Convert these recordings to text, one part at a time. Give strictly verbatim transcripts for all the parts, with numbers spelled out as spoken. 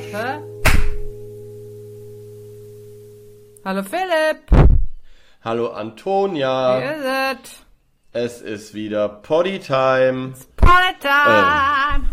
Warte. Hallo Philipp. Hallo Antonia. Wie ist es? Es ist wieder Poddy-Time. Poddy-Time.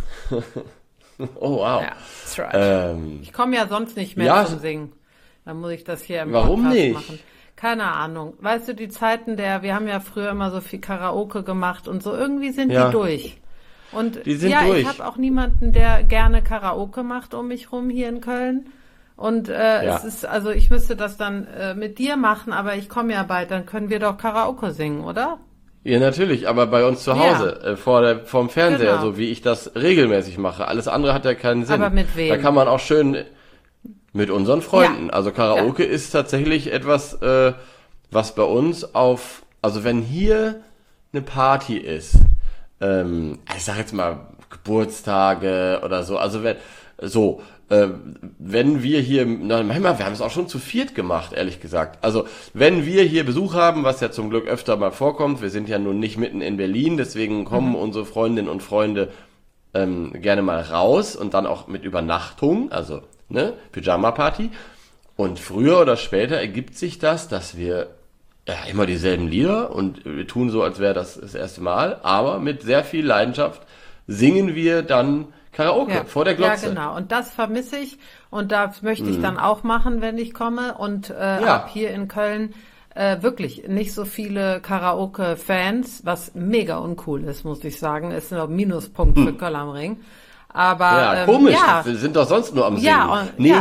Ähm. Oh, wow. Ja, that's right. Ähm. Ich komme ja sonst nicht mehr Ja. zum Singen. Dann muss ich das hier im Warum Podcast nicht? machen. Keine Ahnung. Weißt du, die Zeiten der, wir haben ja früher immer so viel Karaoke gemacht und so, irgendwie sind Ja. die durch. Und Die sind ja, durch. ich habe auch niemanden, der gerne Karaoke macht um mich rum hier in Köln. Und äh, Ja. es ist, also ich müsste das dann äh, mit dir machen, aber ich komme ja bald, dann können wir doch Karaoke singen, oder? Ja, natürlich, aber bei uns zu Hause, äh, vor der, vorm Fernseher, Genau. so wie ich das regelmäßig mache. Alles andere hat ja keinen Sinn. Aber mit wem? Da kann man auch schön mit unseren Freunden. Ja. Also Karaoke ist tatsächlich etwas, äh, was bei uns auf, also wenn hier eine Party ist, ähm, ich sag jetzt mal Geburtstage oder so, also wenn, so, äh, wenn wir hier, na, manchmal, wir haben es auch schon zu viert gemacht, ehrlich gesagt. Also, wenn wir hier Besuch haben, was ja zum Glück öfter mal vorkommt, wir sind ja nun nicht mitten in Berlin, deswegen kommen Mhm. unsere Freundinnen und Freunde ähm, gerne mal raus und dann auch mit Übernachtung, also, ne, Pyjama-Party. Und früher oder später ergibt sich das, dass wir ja immer dieselben Lieder und wir tun so, als wäre das das erste Mal, aber mit sehr viel Leidenschaft singen wir dann Karaoke Ja. vor der Glotze. Ja, genau. Und das vermisse ich. Und das möchte ich dann auch machen, wenn ich komme. Und äh, Ja. ab hier in Köln äh, wirklich nicht so viele Karaoke-Fans, was mega uncool ist, muss ich sagen. Ist ein Minuspunkt für Köln am Ring. Aber Ja, ähm, komisch. ja, Wir sind doch sonst nur am Singen. Ja, und- nee, ja.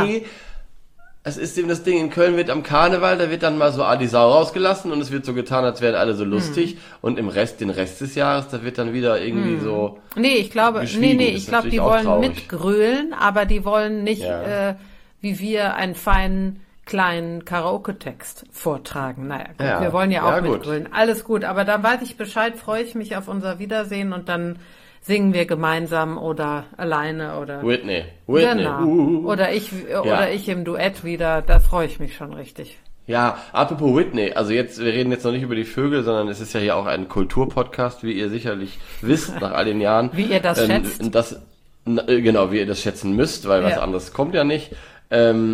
es ist eben das Ding, in Köln wird am Karneval, da wird dann mal so Adi Sau rausgelassen und es wird so getan, als wären alle so lustig. Hm. Und im Rest, den Rest des Jahres, da wird dann wieder irgendwie so... nee, ich glaube, nee, geschwiegen. nee, Das ich ist glaube, die natürlich auch wollen traurig. mitgrölen, aber die wollen nicht, Ja. äh, wie wir, einen feinen kleinen Karaoke-Text vortragen. Naja, gut, Ja. wir wollen ja auch Ja, gut. mitgrölen. Alles gut, aber dann weiß ich Bescheid, freue ich mich auf unser Wiedersehen und dann singen wir gemeinsam oder alleine oder Whitney, Whitney. genau. Uh. Oder ich oder ich im Duett wieder, da freue ich mich schon richtig. Ja, apropos Whitney, also jetzt, wir reden jetzt noch nicht über die Vögel, sondern es ist ja hier auch ein Kulturpodcast, wie ihr sicherlich wisst, nach all den Jahren. Wie ihr das ähm, schätzt. Das, n- äh, genau, wie ihr das schätzen müsst, weil was Ja. anderes kommt ja nicht. Ähm,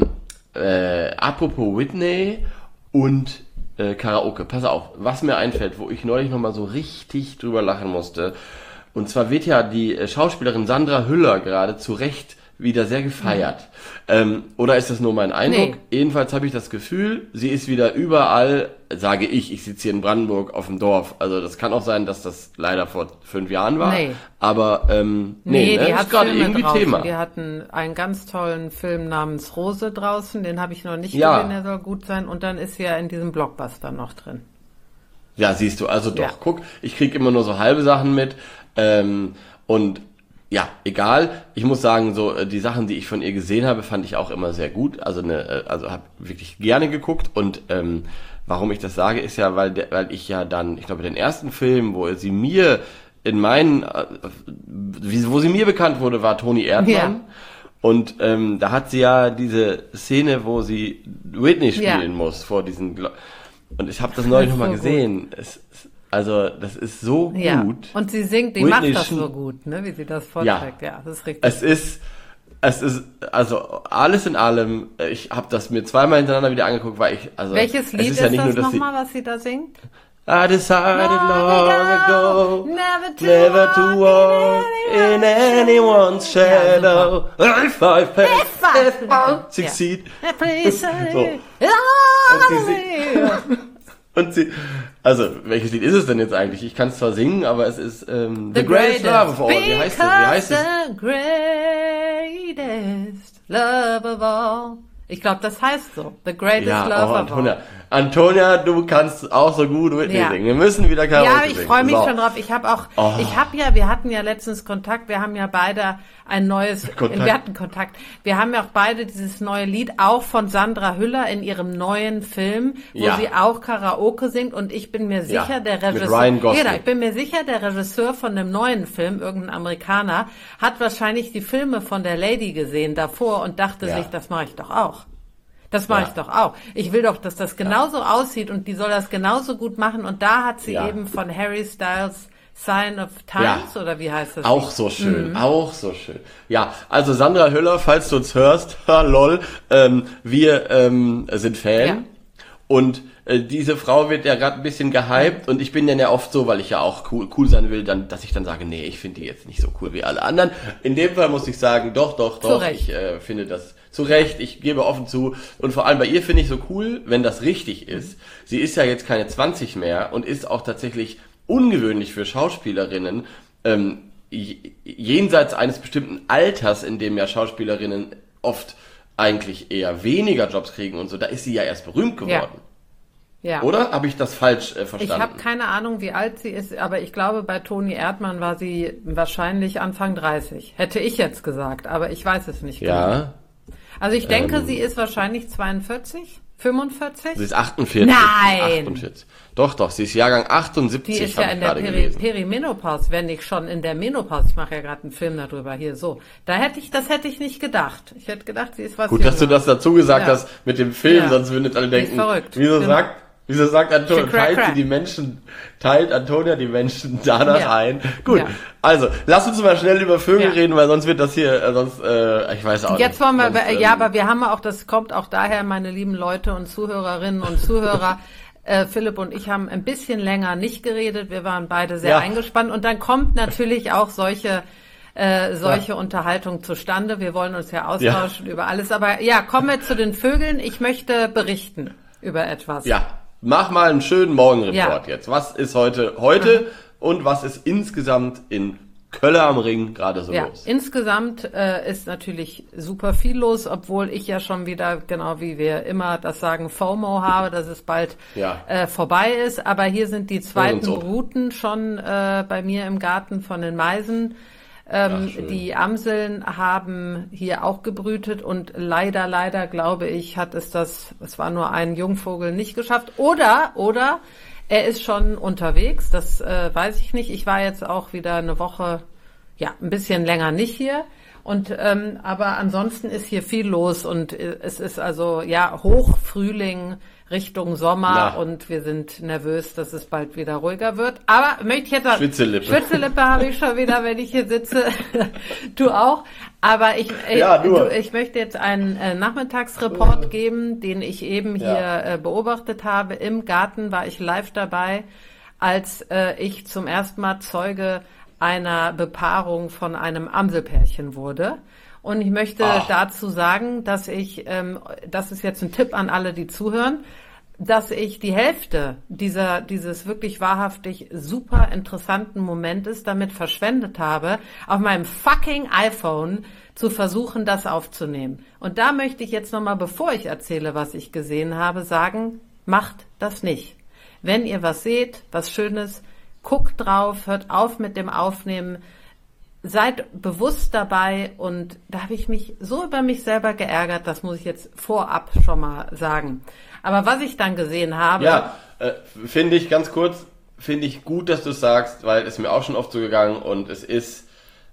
äh, apropos Whitney und äh, Karaoke, pass auf, was mir einfällt, wo ich neulich nochmal so richtig drüber lachen musste. Und zwar wird ja die äh, Schauspielerin Sandra Hüller gerade zu Recht wieder sehr gefeiert. Ähm, oder ist das nur mein Eindruck? Nee. Jedenfalls habe ich das Gefühl, sie ist wieder überall, sage ich, ich sitze hier in Brandenburg auf dem Dorf. Also das kann auch sein, dass das leider vor fünf Jahren war. Nee. Aber ähm, nee, Nee, ne? die das hat ist gerade Filme irgendwie draußen. Thema. Die hatten einen ganz tollen Film namens Rose draußen, den habe ich noch nicht Ja. gesehen, der soll gut sein. Und dann ist sie ja in diesem Blockbuster noch drin. Ja, siehst du, also doch, Ja. guck, ich krieg immer nur so halbe Sachen mit. Ähm, und ja, egal. Ich muss sagen, so äh, die Sachen, die ich von ihr gesehen habe, fand ich auch immer sehr gut. Also ne, äh, also habe wirklich gerne geguckt. Und ähm, warum ich das sage, ist ja, weil der, weil ich ja dann, ich glaube, den ersten Film, wo sie mir in meinen, äh, wie, wo sie mir bekannt wurde, war Toni Erdmann. Ja. Und ähm, da hat sie ja diese Szene, wo sie Whitney Ja. spielen muss vor diesen. Glo- Und ich habe das neulich Das ist nochmal so gesehen. Es, es, also das ist so Ja. gut. Und sie singt, die Whitney macht das Sch- so gut, ne, wie sie das vorträgt. Ja, das ist richtig. Es ist, es ist, also alles in allem. Ich habe das mir zweimal hintereinander wieder angeguckt, weil ich, also Welches es Lied ist ist, ja nicht das nur, dass sie, nochmal, was sie da singt? I decided long ago never to, never to walk in anyone's shadow. If I fail, If I if I succeed. Please say, So. I Und sie, und sie, also welches Lied ist es denn jetzt eigentlich? Ich kann es zwar singen, aber es ist ähm, The, Greatest Love of All. Wie heißt es? Wie heißt es? Because the greatest love of all. Ich glaube, das heißt so. The greatest Ja, love oh, of Antonia. all. Antonia, du kannst auch so gut Whitney Ja. singen. Wir müssen wieder Karaoke Ja, ich singen. freue mich So. schon drauf. Ich habe auch, Oh. ich habe ja, wir hatten ja letztens Kontakt, wir haben ja beide ein neues, Kontakt. wir hatten Kontakt. Wir haben ja auch beide dieses neue Lied, auch von Sandra Hüller in ihrem neuen Film, wo Ja. sie auch Karaoke singt und ich bin mir sicher, Ja, der mit Regisseur, Ryan Gosling. ja, ich bin mir sicher, der Regisseur von dem neuen Film, irgendein Amerikaner, hat wahrscheinlich die Filme von der Lady gesehen davor und dachte Ja. sich, das mache ich doch auch. Das mache Ja. ich doch auch. Ich will doch, dass das genauso aussieht und die soll das genauso gut machen. Und da hat sie Ja. eben von Harry Styles Sign of Times, Ja. oder wie heißt das? Auch so schön, mhm. auch so schön. Ja, also Sandra Hüller, falls du uns hörst, lol, ähm, wir ähm, sind Fan. Ja. Und äh, diese Frau wird ja gerade ein bisschen gehypt und ich bin dann ja oft so, weil ich ja auch cool, cool sein will, dann, dass ich dann sage, nee, ich finde die jetzt nicht so cool wie alle anderen. In dem Fall muss ich sagen, doch, doch, doch, ich äh, finde das zu Recht, ich gebe offen zu. Und vor allem bei ihr finde ich so cool, wenn das richtig ist. Sie ist ja jetzt keine zwanzig mehr und ist auch tatsächlich ungewöhnlich für Schauspielerinnen, ähm, jenseits eines bestimmten Alters, in dem ja Schauspielerinnen oft eigentlich eher weniger Jobs kriegen und so, da ist sie ja erst berühmt geworden. Ja. Ja. Oder? Habe ich das falsch äh, verstanden? Ich habe keine Ahnung, wie alt sie ist, aber ich glaube, bei Toni Erdmann war sie wahrscheinlich Anfang dreißig. Hätte ich jetzt gesagt, aber ich weiß es nicht ja. genau. Also ich denke, ähm, sie ist wahrscheinlich zweiundvierzig, fünfundvierzig? Sie ist achtundvierzig. Nein! achtundvierzig. Doch, doch, sie ist Jahrgang achtundsiebzig. Die ist ja in der Peri- Perimenopause, wenn nicht schon in der Menopause. Ich mache ja gerade einen Film darüber, hier so. Da hätte ich, das hätte ich nicht gedacht. Ich hätte gedacht, sie ist was Gut, jünger. Dass du das dazu gesagt ja. hast mit dem Film, ja. sonst würden jetzt alle denken, verrückt. wieso genau. sagt, wieso sagt Antonia, teilt sie die Menschen, teilt Antonia die Menschen danach ja. ein. Gut, ja. also, lass uns mal schnell über Vögel ja. reden, weil sonst wird das hier, äh, sonst, äh, ich weiß auch Jetzt nicht. wollen wir, sonst, ähm, ja, aber wir haben auch, das kommt auch daher, meine lieben Leute und Zuhörerinnen und Zuhörer, Äh, Philipp und ich haben ein bisschen länger nicht geredet. Wir waren beide sehr ja. eingespannt. Und dann kommt natürlich auch solche äh, solche ja. Unterhaltung zustande. Wir wollen uns ja austauschen ja. über alles. Aber ja, kommen wir zu den Vögeln. Ich möchte berichten über etwas. Ja, mach mal einen schönen Morgenreport ja. jetzt. Was ist heute heute mhm. und was ist insgesamt in Kölle am Ring gerade so ja, los? Insgesamt äh, ist natürlich super viel los, obwohl ich ja schon wieder, genau wie wir immer das sagen, FOMO habe, dass es bald ja. äh, vorbei ist. Aber hier sind die zweiten Bruten schon äh, bei mir im Garten von den Meisen. Ähm, Ach, die Amseln haben hier auch gebrütet und leider, leider, glaube ich, hat es das, es war nur ein Jungvogel, nicht geschafft. Oder, oder er ist schon unterwegs, das äh, weiß ich nicht. Ich war jetzt auch wieder eine Woche, ja, ein bisschen länger nicht hier. Und ähm, aber ansonsten ist hier viel los und äh, es ist also ja Hochfrühling Richtung Sommer Na. und wir sind nervös, dass es bald wieder ruhiger wird. Aber möchte ich jetzt sagen, Schwitzelippe, Schwitzelippe habe ich schon wieder, wenn ich hier sitze. Du auch. Aber ich, äh, ja, du, ich möchte jetzt einen äh, Nachmittagsreport geben, den ich eben hier ja. äh, beobachtet habe. Im Garten war ich live dabei, als äh, ich zum ersten Mal Zeuge einer Bepaarung von einem Amselpärchen wurde. Und ich möchte Ach. dazu sagen, dass ich, ähm, das ist jetzt ein Tipp an alle, die zuhören, dass ich die Hälfte dieser dieses wirklich wahrhaftig super interessanten Momentes damit verschwendet habe, auf meinem fucking iPhone zu versuchen, das aufzunehmen. Und da möchte ich jetzt nochmal, bevor ich erzähle, was ich gesehen habe, sagen, macht das nicht. Wenn ihr was seht, was Schönes, guckt drauf, hört auf mit dem Aufnehmen, seid bewusst dabei und da habe ich mich so über mich selber geärgert, das muss ich jetzt vorab schon mal sagen. Aber was ich dann gesehen habe... Ja, äh, finde ich ganz kurz, finde ich gut, dass du es sagst, weil es mir auch schon oft so gegangen und es ist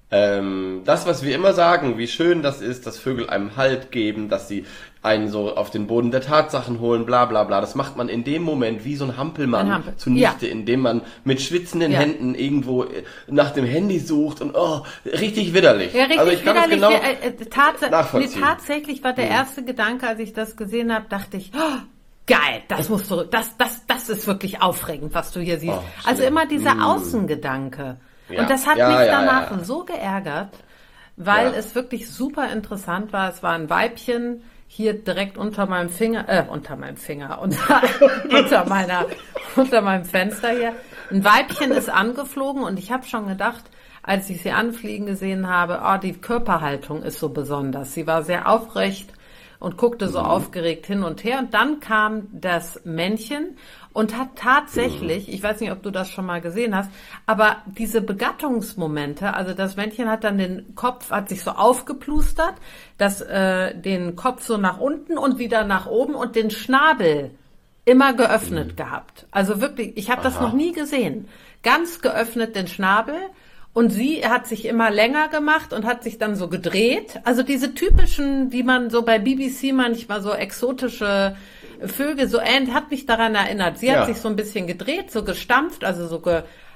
ähm, das, was wir immer sagen, wie schön das ist, dass Vögel einem Halt geben, dass sie einen so auf den Boden der Tatsachen holen, bla bla bla. Das macht man in dem Moment wie so ein Hampelmann ein Hampel. zunichte, ja. indem man mit schwitzenden ja. Händen irgendwo nach dem Handy sucht und oh, richtig widerlich. Ja, richtig also ich kann widerlich. Das genau ja, äh, tats- nachvollziehen. Nee, tatsächlich war der mhm. erste Gedanke, als ich das gesehen habe, dachte ich, oh, geil, das musst du, das, das, das ist wirklich aufregend, was du hier siehst. Oh, also immer dieser mhm. Außengedanke. Ja. Und das hat ja, mich ja, danach ja. so geärgert, weil ja. es wirklich super interessant war. Es war ein Weibchen hier direkt unter meinem Finger, äh, unter meinem Finger, unter, unter meiner, unter meinem Fenster hier. Ein Weibchen ist angeflogen und ich habe schon gedacht, als ich sie anfliegen gesehen habe, oh, die Körperhaltung ist so besonders. Sie war sehr aufrecht und guckte so mhm. aufgeregt hin und her. Und dann kam das Männchen und hat tatsächlich, mhm. ich weiß nicht, ob du das schon mal gesehen hast, aber diese Begattungsmomente, also das Männchen hat dann den Kopf, hat sich so aufgeplustert, das, äh, den Kopf so nach unten und wieder nach oben und den Schnabel immer geöffnet mhm. gehabt. Also wirklich, ich habe das noch nie gesehen. Ganz geöffnet den Schnabel. Und sie hat sich immer länger gemacht und hat sich dann so gedreht. Also diese typischen, wie man so bei B B C manchmal so exotische Vögel, so ähnlich, hat mich daran erinnert. Sie ja. hat sich so ein bisschen gedreht, so gestampft, also so ge,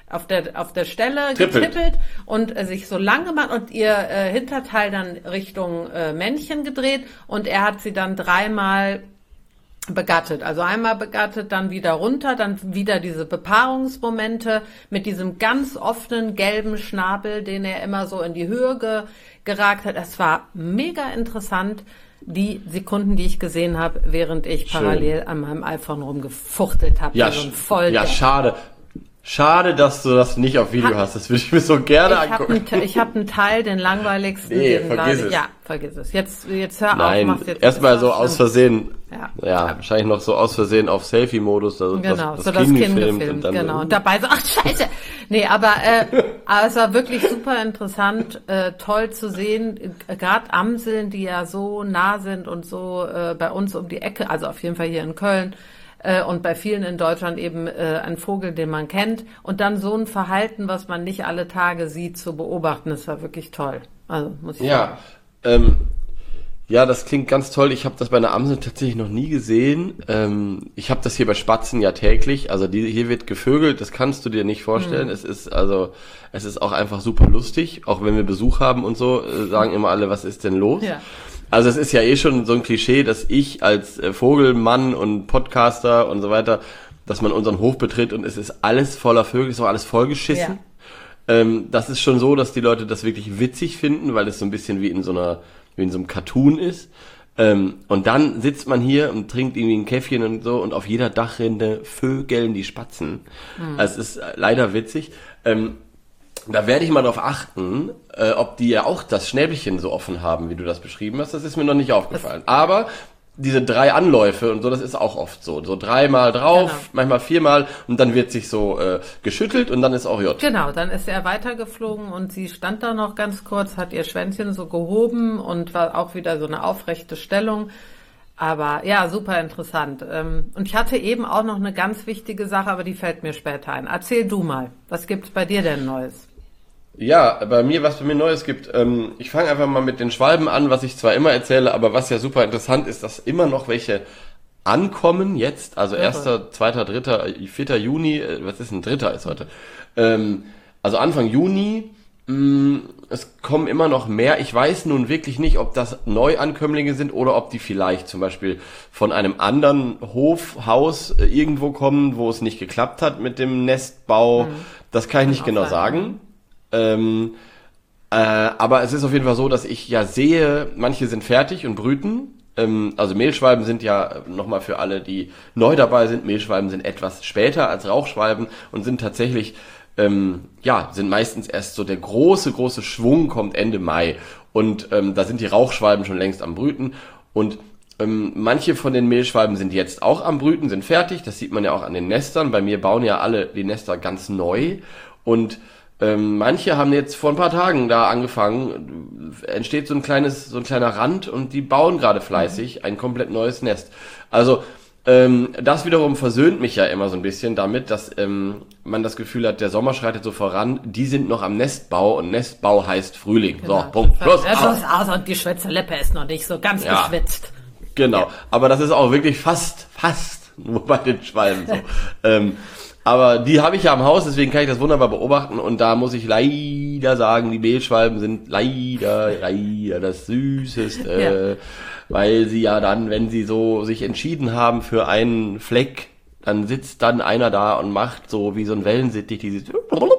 auf der auf der Stelle Trippelt. getippelt und äh, sich so lang gemacht und ihr äh, Hinterteil dann Richtung äh, Männchen gedreht und er hat sie dann dreimal begattet. Also einmal begattet, dann wieder runter, dann wieder diese Bepaarungsmomente mit diesem ganz offenen gelben Schnabel, den er immer so in die Höhe ge- geragt hat. Es war mega interessant, die Sekunden, die ich gesehen habe, während ich Schön. parallel an meinem iPhone rumgefuchtelt habe. Ja, so ein sch- voll ja schade. Schade, dass du das nicht auf Video Ha- hast. Das würde ich mir so gerne Ich habe angucken. einen, ich hab einen Teil, den langweiligsten. Nee, den vergiss lade- es. Ja, vergiss es. Jetzt, jetzt hör Nein, auf. mach's jetzt erstmal nicht so schlimm. aus Versehen. Ja. Ja, wahrscheinlich noch so aus Versehen auf Selfie-Modus. Also Genau, das, so das das Kind Kind gefilmt gefilmt, und dann, genau. Und dabei so, ach scheiße. Nee, aber, äh, aber es war wirklich super interessant, äh, toll zu sehen, äh, gerade Amseln, die ja so nah sind und so äh, bei uns um die Ecke, also auf jeden Fall hier in Köln, äh, und bei vielen in Deutschland eben äh, ein Vogel, den man kennt. Und dann so ein Verhalten, was man nicht alle Tage sieht, zu beobachten, das war wirklich toll. Also muss ich sagen. Ja, ähm, ja, das klingt ganz toll. Ich habe das bei einer Amsel tatsächlich noch nie gesehen. Ähm, ich habe das hier bei Spatzen ja täglich. Also die, hier wird gevögelt, das kannst du dir nicht vorstellen. Mhm. Es ist also, es ist auch einfach super lustig. Auch wenn wir Besuch haben und so, äh, sagen immer alle, was ist denn los? Ja. Also es ist ja eh schon so ein Klischee, dass ich als äh, Vogelmann und Podcaster und so weiter, dass man unseren Hof betritt und es ist alles voller Vögel, es ist auch alles vollgeschissen. Ja. Ähm, das ist schon so, dass die Leute das wirklich witzig finden, weil es so ein bisschen wie in so einer, wie in so einem Cartoon ist. Ähm, und dann sitzt man hier und trinkt irgendwie ein Käffchen und so und auf jeder Dachrinde vögeln die Spatzen. Mhm. Also es ist leider witzig. Ähm, Da werde ich mal darauf achten, äh, ob die ja auch das Schnäbelchen so offen haben, wie du das beschrieben hast. Das ist mir noch nicht aufgefallen. Aber diese drei Anläufe und so, das ist auch oft so. So dreimal drauf, genau. Manchmal viermal und dann wird sich so äh, geschüttelt und dann ist auch J. Genau, dann ist er weitergeflogen und sie stand da noch ganz kurz, hat ihr Schwänzchen so gehoben und war auch wieder so eine aufrechte Stellung. Aber ja, super interessant. Und ich hatte eben auch noch eine ganz wichtige Sache, aber die fällt mir später ein. Erzähl du mal, was gibt's bei dir denn Neues? Ja, bei mir, was bei mir Neues gibt, ähm, ich fange einfach mal mit den Schwalben an, was ich zwar immer erzähle, aber was ja super interessant ist, dass immer noch welche ankommen jetzt, also erster, zweiter, dritter, vierter Juni, äh, was ist denn dritter ist heute? Ähm, also Anfang Juni, mh, es kommen immer noch mehr. Ich weiß nun wirklich nicht, ob das Neuankömmlinge sind oder ob die vielleicht zum Beispiel von einem anderen Hofhaus äh, irgendwo kommen, wo es nicht geklappt hat mit dem Nestbau. Mhm. Das kann ich nicht genau sagen. Ähm, äh, aber es ist auf jeden Fall so, dass ich ja sehe, manche sind fertig und brüten. Ähm, also Mehlschwalben sind ja, nochmal für alle, die neu dabei sind, Mehlschwalben sind etwas später als Rauchschwalben und sind tatsächlich, ähm, ja, sind meistens erst so der große, große Schwung kommt Ende Mai. Und ähm, da sind die Rauchschwalben schon längst am Brüten. Und ähm, manche von den Mehlschwalben sind jetzt auch am Brüten, sind fertig. Das sieht man ja auch an den Nestern. Bei mir bauen ja alle die Nester ganz neu. Und Ähm, manche haben jetzt vor ein paar Tagen da angefangen, entsteht so ein kleines, so ein kleiner Rand und die bauen gerade fleißig ein komplett neues Nest. Also ähm, das wiederum versöhnt mich ja immer so ein bisschen damit, dass ähm, man das Gefühl hat, der Sommer schreitet so voran, die sind noch am Nestbau und Nestbau heißt Frühling. Genau. So, Punkt, Schluss. Das ist aus und die Schwätzeleppe ist noch nicht so ganz ja. geschwitzt. Genau, ja. Aber das ist auch wirklich fast, fast nur bei den Schwalben so. ähm, Aber die habe ich ja am Haus, deswegen kann ich das wunderbar beobachten. Und da muss ich leider sagen, die Mehlschwalben sind leider, leider das Süßeste. Ja. Weil sie ja dann, wenn sie so sich entschieden haben für einen Fleck, dann sitzt dann einer da und macht so wie so ein Wellensittich, die sitzt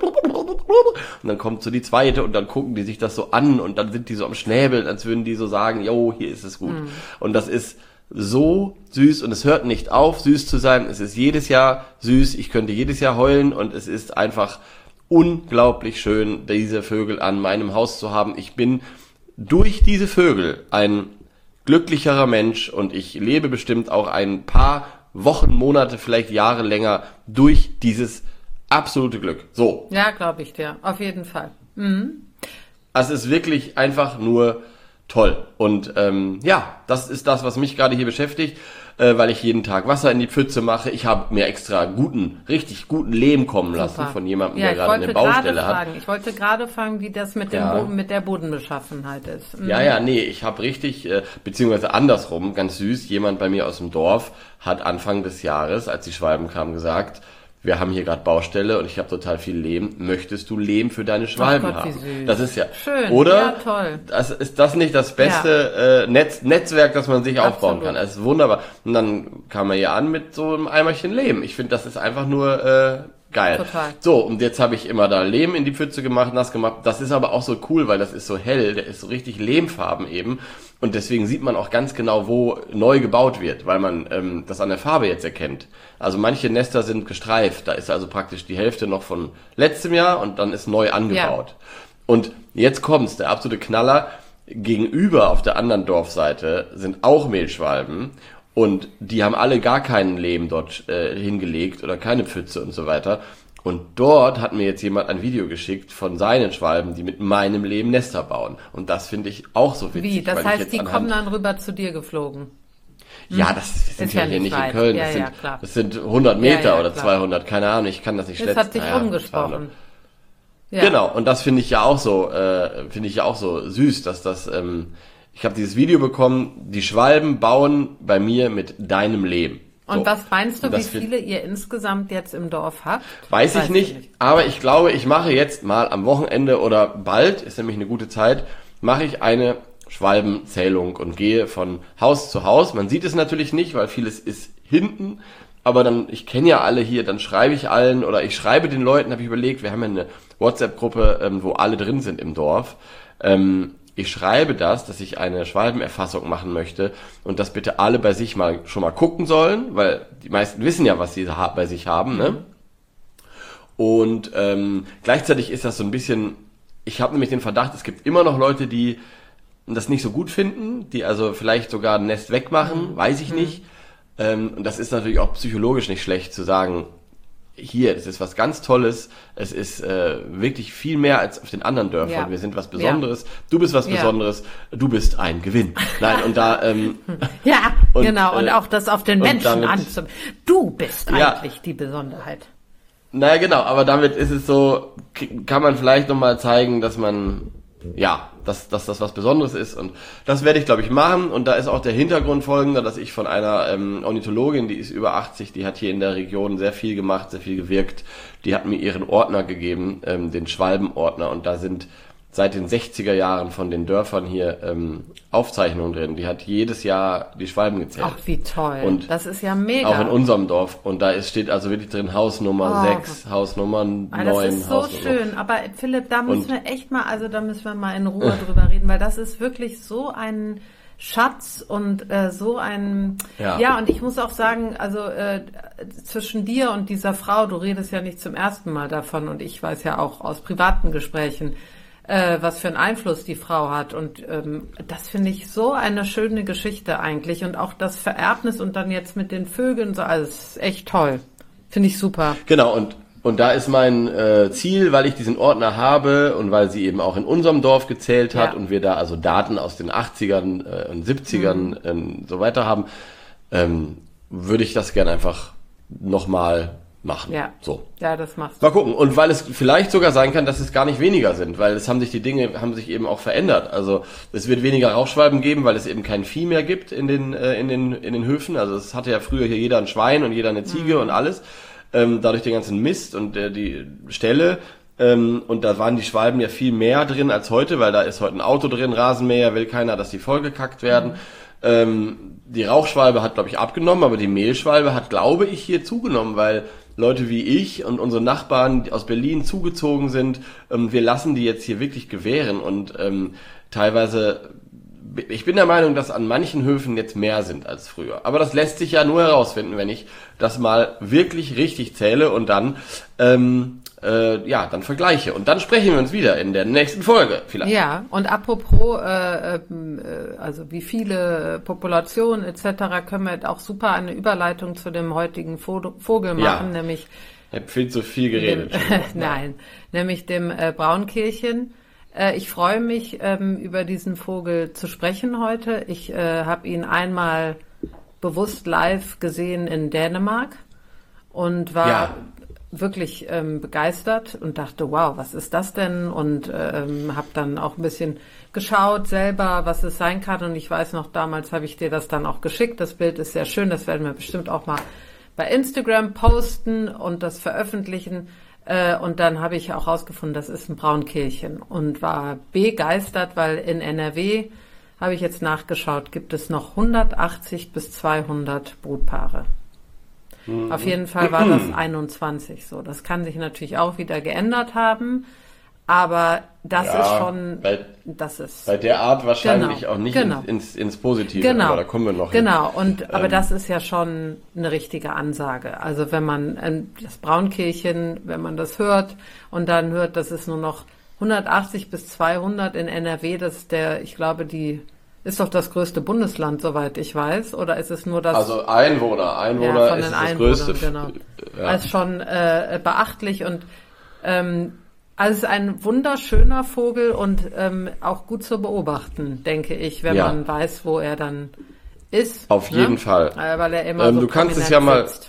und dann kommt so die zweite und dann gucken die sich das so an und dann sind die so am Schnäbeln, als würden die so sagen, jo, hier ist es gut. Mhm. Und das ist so süß und es hört nicht auf, süß zu sein. Es ist jedes Jahr süß. Ich könnte jedes Jahr heulen und es ist einfach unglaublich schön, diese Vögel an meinem Haus zu haben. Ich bin durch diese Vögel ein glücklicherer Mensch und ich lebe bestimmt auch ein paar Wochen, Monate, vielleicht Jahre länger durch dieses absolute Glück. So. Ja, glaube ich dir. Auf jeden Fall. Mhm. Es ist wirklich einfach nur toll. Und ähm, ja, das ist das, was mich gerade hier beschäftigt, äh, weil ich jeden Tag Wasser in die Pfütze mache. Ich habe mir extra guten, richtig guten Lehm kommen Super. lassen von jemandem, ja, der gerade eine Baustelle hat. Fragen. Ich wollte gerade fragen, wie das mit dem ja. Boden, mit der Bodenbeschaffenheit ist. Mhm. Ja, ja, nee, ich habe richtig, äh, beziehungsweise andersrum, ganz süß, jemand bei mir aus dem Dorf hat Anfang des Jahres, als die Schwalben kamen, gesagt, wir haben hier gerade Baustelle und ich habe total viel Lehm. Möchtest du Lehm für deine Schwalben Gott, wie haben? süß. Das ist ja schön. Oder? Ja, toll. Das, ist das nicht das beste ja. äh, Netz, Netzwerk, das man sich aufbauen Absolut. kann? Das ist wunderbar. Und dann kam er hier an mit so einem Eimerchen Lehm. Ich finde, das ist einfach nur äh, geil. Total. So, und jetzt habe ich immer da Lehm in die Pfütze gemacht, nass gemacht. Das ist aber auch so cool, weil das ist so hell, der ist so richtig Lehmfarben eben. Und deswegen sieht man auch ganz genau, wo neu gebaut wird, weil man ähm, das an der Farbe jetzt erkennt. Also manche Nester sind gestreift, da ist also praktisch die Hälfte noch von letztem Jahr und dann ist neu angebaut. Ja. Und jetzt kommt's, der absolute Knaller. Gegenüber auf der anderen Dorfseite sind auch Mehlschwalben und die haben alle gar keinen Lehm dort äh, hingelegt oder keine Pfütze und so weiter. Und dort hat mir jetzt jemand ein Video geschickt von seinen Schwalben, die mit meinem Lehm Nester bauen. Und das finde ich auch so witzig. Wie? Das weil heißt, ich jetzt die anhand... kommen dann rüber zu dir geflogen? Ja, das, das sind ja, ja hier nicht weit. in Köln. Das, ja, sind, ja, klar. das sind hundert Meter ja, ja, oder klar. zweihundert, keine Ahnung, ich kann das nicht schätzen. Das hat sich naja, umgesprochen. Ja. Genau, und das finde ich ja auch so, äh, finde ich ja auch so süß, dass das, ähm, ich habe dieses Video bekommen, die Schwalben bauen bei mir mit deinem Lehm. Und so. was meinst du, wie das viele ihr insgesamt jetzt im Dorf habt? Weiß, weiß ich nicht, nicht, aber ich glaube, ich mache jetzt mal am Wochenende oder bald, ist nämlich eine gute Zeit, mache ich eine Schwalbenzählung und gehe von Haus zu Haus. Man sieht es natürlich nicht, weil vieles ist hinten, aber dann, ich kenne ja alle hier, dann schreibe ich allen oder ich schreibe den Leuten, habe ich überlegt, wir haben ja eine WhatsApp-Gruppe, ähm, wo alle drin sind im Dorf. Ähm, ich schreibe das, dass ich eine Schwalbenerfassung machen möchte und dass bitte alle bei sich mal schon mal gucken sollen, weil die meisten wissen ja, was sie ha- bei sich haben, ne? Und ähm, gleichzeitig ist das so ein bisschen, ich habe nämlich den Verdacht, es gibt immer noch Leute, die das nicht so gut finden, die also vielleicht sogar ein Nest wegmachen, mhm. weiß ich mhm. nicht. Ähm, und das ist natürlich auch psychologisch nicht schlecht zu sagen, hier, das ist was ganz Tolles, es ist äh, wirklich viel mehr als auf den anderen Dörfern, ja. wir sind was Besonderes, ja. du bist was ja. Besonderes, du bist ein Gewinn. Nein, und da... Ähm, ja, und, genau, und äh, auch das auf den Menschen anzu... Du bist ja. eigentlich die Besonderheit. Naja, genau, aber damit ist es so, kann man vielleicht nochmal zeigen, dass man... Ja, dass, dass das was Besonderes ist und das werde ich, glaube ich, machen und da ist auch der Hintergrund folgender, dass ich von einer ähm, Ornithologin, die ist über achtzig, die hat hier in der Region sehr viel gemacht, sehr viel gewirkt, die hat mir ihren Ordner gegeben, ähm, den Schwalbenordner und da sind seit den sechziger Jahren von den Dörfern hier ähm, Aufzeichnungen drin. Die hat jedes Jahr die Schwalben gezählt. Ach, wie toll. Und das ist ja mega. Auch in unserem Dorf. Und da ist, steht also wirklich drin Hausnummer oh. sechs, Hausnummer neun, Das ist so Hausnummer. schön. Aber Philipp, da müssen und wir echt mal, also da müssen wir mal in Ruhe drüber reden, weil das ist wirklich so ein Schatz und äh, so ein... Ja. ja, und ich muss auch sagen, also äh, zwischen dir und dieser Frau, du redest ja nicht zum ersten Mal davon und ich weiß ja auch aus privaten Gesprächen, Äh, was für einen Einfluss die Frau hat. Und ähm, das finde ich so eine schöne Geschichte eigentlich. Und auch das Vererbnis und dann jetzt mit den Vögeln, so alles echt toll. Finde ich super. Genau, und und da ist mein äh, Ziel, weil ich diesen Ordner habe und weil sie eben auch in unserem Dorf gezählt hat ja. und wir da also Daten aus den achtzigern äh, und siebzigern mhm. ähm, so weiter haben, ähm, würde ich das gerne einfach nochmal machen. Ja. So. Ja, das machst du. Mal gucken. Und weil es vielleicht sogar sein kann, dass es gar nicht weniger sind, weil es haben sich die Dinge, haben sich eben auch verändert. Also es wird weniger Rauchschwalben geben, weil es eben kein Vieh mehr gibt in den, äh, in den, in den Höfen. Also es hatte ja früher hier jeder ein Schwein und jeder eine Ziege mhm. und alles. Ähm, dadurch den ganzen Mist und äh, die Ställe. Ähm, und da waren die Schwalben ja viel mehr drin als heute, weil da ist heute ein Auto drin, Rasenmäher, will keiner, dass die vollgekackt werden. Mhm. Ähm, die Rauchschwalbe hat, glaube ich, abgenommen, aber die Mehlschwalbe hat, glaube ich, hier zugenommen, weil Leute wie ich und unsere Nachbarn die aus Berlin zugezogen sind, ähm, wir lassen die jetzt hier wirklich gewähren und ähm, teilweise, ich bin der Meinung, dass an manchen Höfen jetzt mehr sind als früher. Aber das lässt sich ja nur herausfinden, wenn ich das mal wirklich richtig zähle und dann ähm, äh, ja, dann vergleiche. Und dann sprechen wir uns wieder in der nächsten Folge vielleicht. Ja, und apropos, äh, äh, also wie viele Populationen et cetera, können wir jetzt auch super eine Überleitung zu dem heutigen Vogel machen, ja. nämlich... Ich habe viel zu viel geredet. Dem, nein, nämlich dem äh, Braunkehlchen. Äh, ich freue mich, ähm, über diesen Vogel zu sprechen heute. Ich äh, habe ihn einmal bewusst live gesehen in Dänemark und war... Ja. wirklich ähm, begeistert und dachte, wow, was ist das denn? Und ähm, habe dann auch ein bisschen geschaut selber, was es sein kann. Und ich weiß noch, damals habe ich dir das dann auch geschickt. Das Bild ist sehr schön, das werden wir bestimmt auch mal bei Instagram posten und das veröffentlichen. Äh, und dann habe ich auch rausgefunden, das ist ein Braunkehlchen und war begeistert, weil in N R W, habe ich jetzt nachgeschaut, gibt es noch hundertachtzig bis zweihundert Brutpaare. Mhm. Auf jeden Fall war das einundzwanzig so. Das kann sich natürlich auch wieder geändert haben. Aber das ja, ist schon, bei, das ist. Bei der Art wahrscheinlich genau, auch nicht genau. ins, ins Positive, genau, aber da kommen wir noch Genau, hin. und, aber ähm, das ist ja schon eine richtige Ansage. Also wenn man ähm, das Braunkehlchen, wenn man das hört und dann hört, das ist nur noch hundertachtzig bis zweihundert in N R W, das ist der, ich glaube, die ist doch das größte Bundesland, soweit ich weiß, oder ist es nur das? Also Einwohner, Einwohner ja, von ist den das Einwohnern, größte. Genau. Ja. Also schon äh, beachtlich und ähm, also es ist ein wunderschöner Vogel und ähm, auch gut zu beobachten, denke ich, wenn ja. man weiß, wo er dann ist. Auf ne? jeden Fall. Äh, weil er immer ähm, so du kannst es ja mal, sitzt.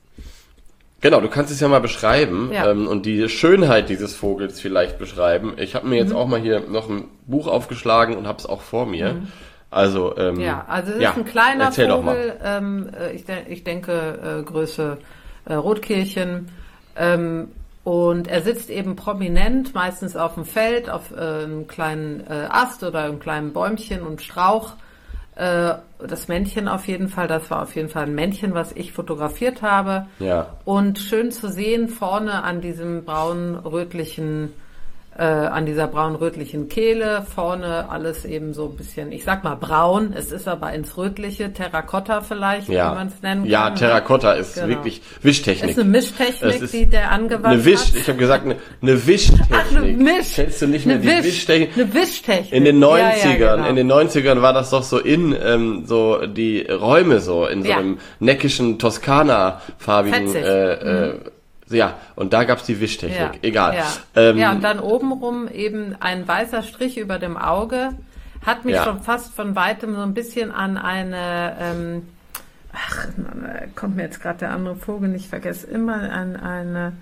Genau, du kannst es ja mal beschreiben ja. ähm, und die Schönheit dieses Vogels vielleicht beschreiben. Ich habe mir jetzt mhm. auch mal hier noch ein Buch aufgeschlagen und habe es auch vor mir. Mhm. Also ähm, ja, also es ja, ist ein kleiner erzähl Vogel. Doch mal. Ähm, ich, de- ich denke äh, Größe äh, Rotkehlchen. Ähm, Und er sitzt eben prominent, meistens auf dem Feld, auf äh, einem kleinen äh, Ast oder einem kleinen Bäumchen und Strauch. Äh, das Männchen auf jeden Fall, das war auf jeden Fall ein Männchen, was ich fotografiert habe. Ja. Und schön zu sehen vorne an diesem braun-rötlichen äh, an dieser braun-rötlichen Kehle, vorne alles eben so ein bisschen, ich sag mal braun, es ist aber ins Rötliche, Terrakotta vielleicht, ja. wie man es nennen ja, kann. Ja, Terrakotta ist genau. wirklich Wischtechnik. Es ist eine Mischtechnik, die der angewandt eine Wisch, hat. Ich habe gesagt, eine, eine Wischtechnik. Ach, eine Misch. Kennst du nicht mehr eine die Wisch. Wischtechnik? Eine Wischtechnik. In den neunzigern, ja, ja, genau. in den neunzigern war das doch so in, ähm, so die Räume so, in so ja. einem neckischen Toskana-farbigen, äh, äh, mhm. Ja, und da gab's die Wischtechnik. Ja, Egal. Ja. Ähm, ja, und dann obenrum eben ein weißer Strich über dem Auge. Hat mich ja. schon fast von weitem so ein bisschen an eine, ähm, ach, kommt mir jetzt gerade der andere Vogel, nicht vergesse, immer an eine,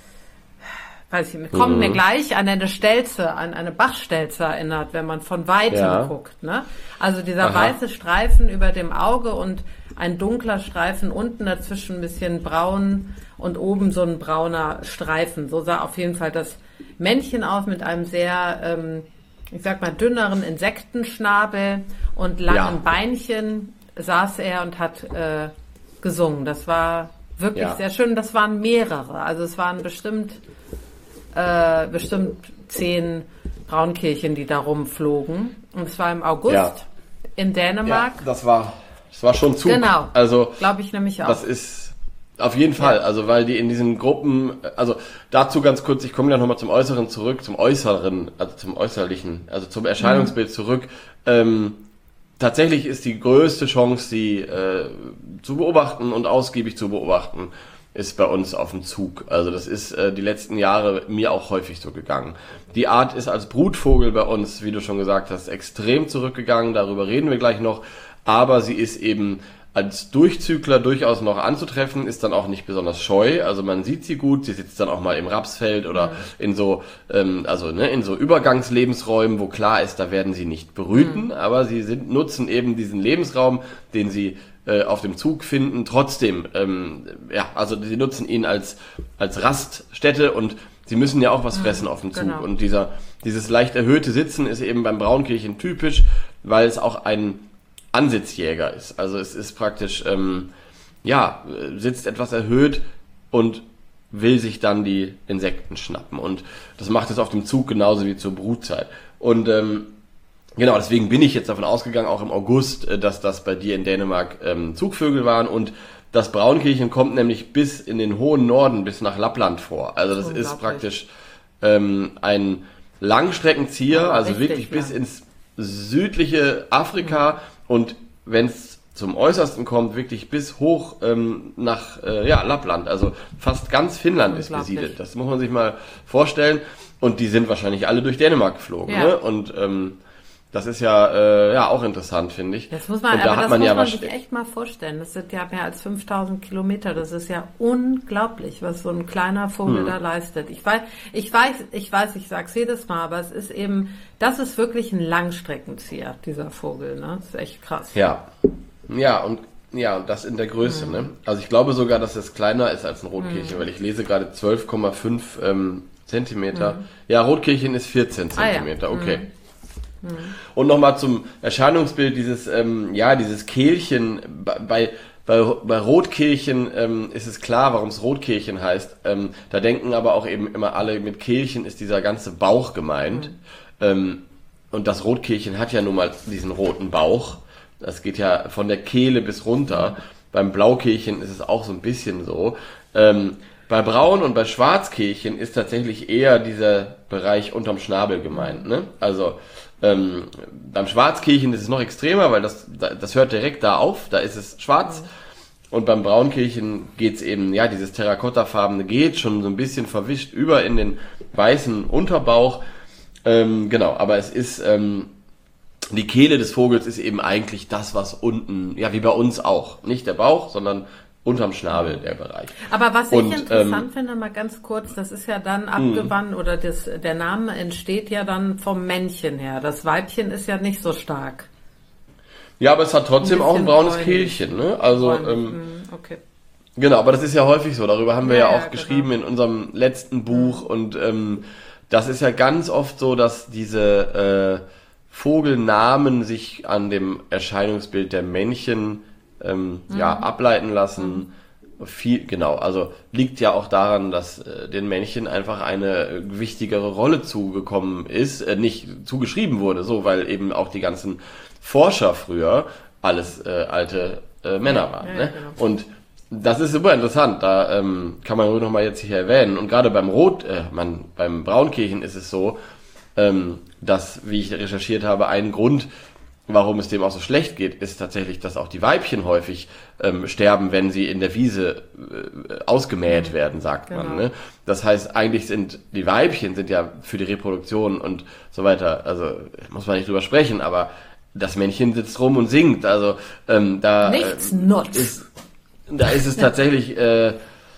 weiß ich nicht, kommt mhm. mir gleich an eine Stelze, an eine Bachstelze erinnert, wenn man von weitem ja. guckt. Ne? Also dieser Aha. weiße Streifen über dem Auge und ein dunkler Streifen unten, dazwischen ein bisschen braun und oben so ein brauner Streifen. So sah auf jeden Fall das Männchen aus mit einem sehr, ähm, ich sag mal, dünneren Insektenschnabel und langen ja. Beinchen saß er und hat äh, gesungen. Das war wirklich ja. sehr schön. Das waren mehrere. Also es waren bestimmt, äh, bestimmt zehn Braunkehlchen, die da rumflogen. Und es war im August ja. in Dänemark. Ja, das war, das war schon Zug. Genau. Also, glaube ich nämlich auch. Das ist auf jeden Fall, ja. also weil die in diesen Gruppen, also dazu ganz kurz, ich komme gleich nochmal zum Äußeren zurück, zum Äußeren, also zum Äußerlichen, also zum Erscheinungsbild mhm. zurück. Ähm, tatsächlich ist die größte Chance, sie äh, zu beobachten und ausgiebig zu beobachten, ist bei uns auf dem Zug. Also das ist äh, die letzten Jahre mir auch häufig so gegangen. Die Art ist als Brutvogel bei uns, wie du schon gesagt hast, extrem zurückgegangen, darüber reden wir gleich noch, aber sie ist eben als Durchzügler durchaus noch anzutreffen, ist dann auch nicht besonders scheu, also man sieht sie gut, sie sitzt dann auch mal im Rapsfeld oder mhm. in so, ähm, also ne, in so Übergangslebensräumen, wo klar ist, da werden sie nicht brüten, mhm. aber sie sind, nutzen eben diesen Lebensraum, den sie äh, auf dem Zug finden, trotzdem, ähm, ja, also sie nutzen ihn als als Raststätte und sie müssen ja auch was fressen mhm, auf dem Zug genau. und dieser dieses leicht erhöhte Sitzen ist eben beim Braunkehlchen typisch, weil es auch ein Ansitzjäger ist. Also es ist praktisch, ähm, ja, sitzt etwas erhöht und will sich dann die Insekten schnappen. Und das macht es auf dem Zug genauso wie zur Brutzeit. Und ähm, genau, deswegen bin ich jetzt davon ausgegangen, auch im August, dass das bei dir in Dänemark ähm, Zugvögel waren. Und das Braunkehlchen kommt nämlich bis in den hohen Norden, bis nach Lappland vor. Also das ist praktisch ähm, ein Langstreckenzieher, ja, also wirklich lang. Bis ins südliche Afrika. Mhm. Und wenn es zum Äußersten kommt, wirklich bis hoch ähm, nach äh, ja, Lappland, also fast ganz Finnland ist besiedelt. Das muss man sich mal vorstellen. Und die sind wahrscheinlich alle durch Dänemark geflogen. Ja. Ne? Und ähm, das ist ja äh, ja auch interessant, finde ich. Das muss man, und da aber hat das man muss ja man sich echt mal vorstellen. Das sind ja mehr als fünftausend Kilometer. Das ist ja unglaublich, was so ein kleiner Vogel hm. da leistet. Ich weiß, ich weiß, ich weiß, ich sag's jedes Mal, aber es ist eben, das ist wirklich ein Langstreckenzieher, dieser Vogel. Ne? Das ist echt krass. Ja, ja und Ja, und das in der Größe, mhm. ne? Also ich glaube sogar, dass es kleiner ist als ein Rotkehlchen, mhm. weil ich lese gerade zwölf Komma fünf ähm, Zentimeter. Mhm. Ja, Rotkehlchen ist vierzehn Zentimeter, ah, ja. okay. Mhm. Und nochmal zum Erscheinungsbild dieses, ähm, ja, dieses Kehlchen. Bei, bei, bei Rotkehlchen ähm, ist es klar, warum es Rotkehlchen heißt. Ähm, da denken aber auch eben immer alle, mit Kehlchen ist dieser ganze Bauch gemeint. Mhm. Ähm, und das Rotkehlchen hat ja nun mal diesen roten Bauch. Das geht ja von der Kehle bis runter. Beim Blaukehlchen ist es auch so ein bisschen so. Ähm, bei Braun- und bei Schwarzkehlchen ist tatsächlich eher dieser Bereich unterm Schnabel gemeint. Ne? Also ähm, beim Schwarzkehlchen ist es noch extremer, weil das, das hört direkt da auf. Da ist es schwarz. Und beim Braunkehlchen geht's eben, ja, dieses terrakottafarbene geht schon so ein bisschen verwischt über in den weißen Unterbauch. Ähm, genau, aber es ist... Ähm, Die Kehle des Vogels ist eben eigentlich das, was unten, ja, wie bei uns auch. Nicht der Bauch, sondern unterm Schnabel der Bereich. Aber was und, ich interessant ähm, finde, mal ganz kurz, das ist ja dann abgewandt, mh. oder das, der Name entsteht ja dann vom Männchen her. Das Weibchen ist ja nicht so stark. Ja, aber es hat trotzdem ein auch ein braunes bräunlich. Kehlchen, ne? Also, ähm, okay. Genau, aber das ist ja häufig so. Darüber haben wir ja, ja auch ja, geschrieben genau. in unserem letzten Buch. Und ähm, das ist ja ganz oft so, dass diese... Äh, Vogelnamen sich an dem Erscheinungsbild der Männchen ähm, mhm. ja, ableiten lassen. Mhm. Viel, genau, also liegt ja auch daran, dass äh, den Männchen einfach eine wichtigere Rolle zugekommen ist, äh, nicht zugeschrieben wurde, so, weil eben auch die ganzen Forscher früher alles äh, alte äh, Männer waren. Ja, ne? Genau. Und das ist super interessant, da ähm, kann man nur noch mal jetzt hier erwähnen. Und gerade beim Rot, äh, man, beim Braunkehlchen ist es so, ähm, dass, wie ich recherchiert habe, ein Grund, warum es dem auch so schlecht geht, ist tatsächlich, dass auch die Weibchen häufig ähm, sterben, wenn sie in der Wiese äh, ausgemäht werden, sagt genau. man. Ne? Das heißt, eigentlich sind die Weibchen sind ja für die Reproduktion und so weiter, also muss man nicht drüber sprechen, aber das Männchen sitzt rum und singt, also ähm, da nichts äh, nutzt. Ist, da ist es tatsächlich äh,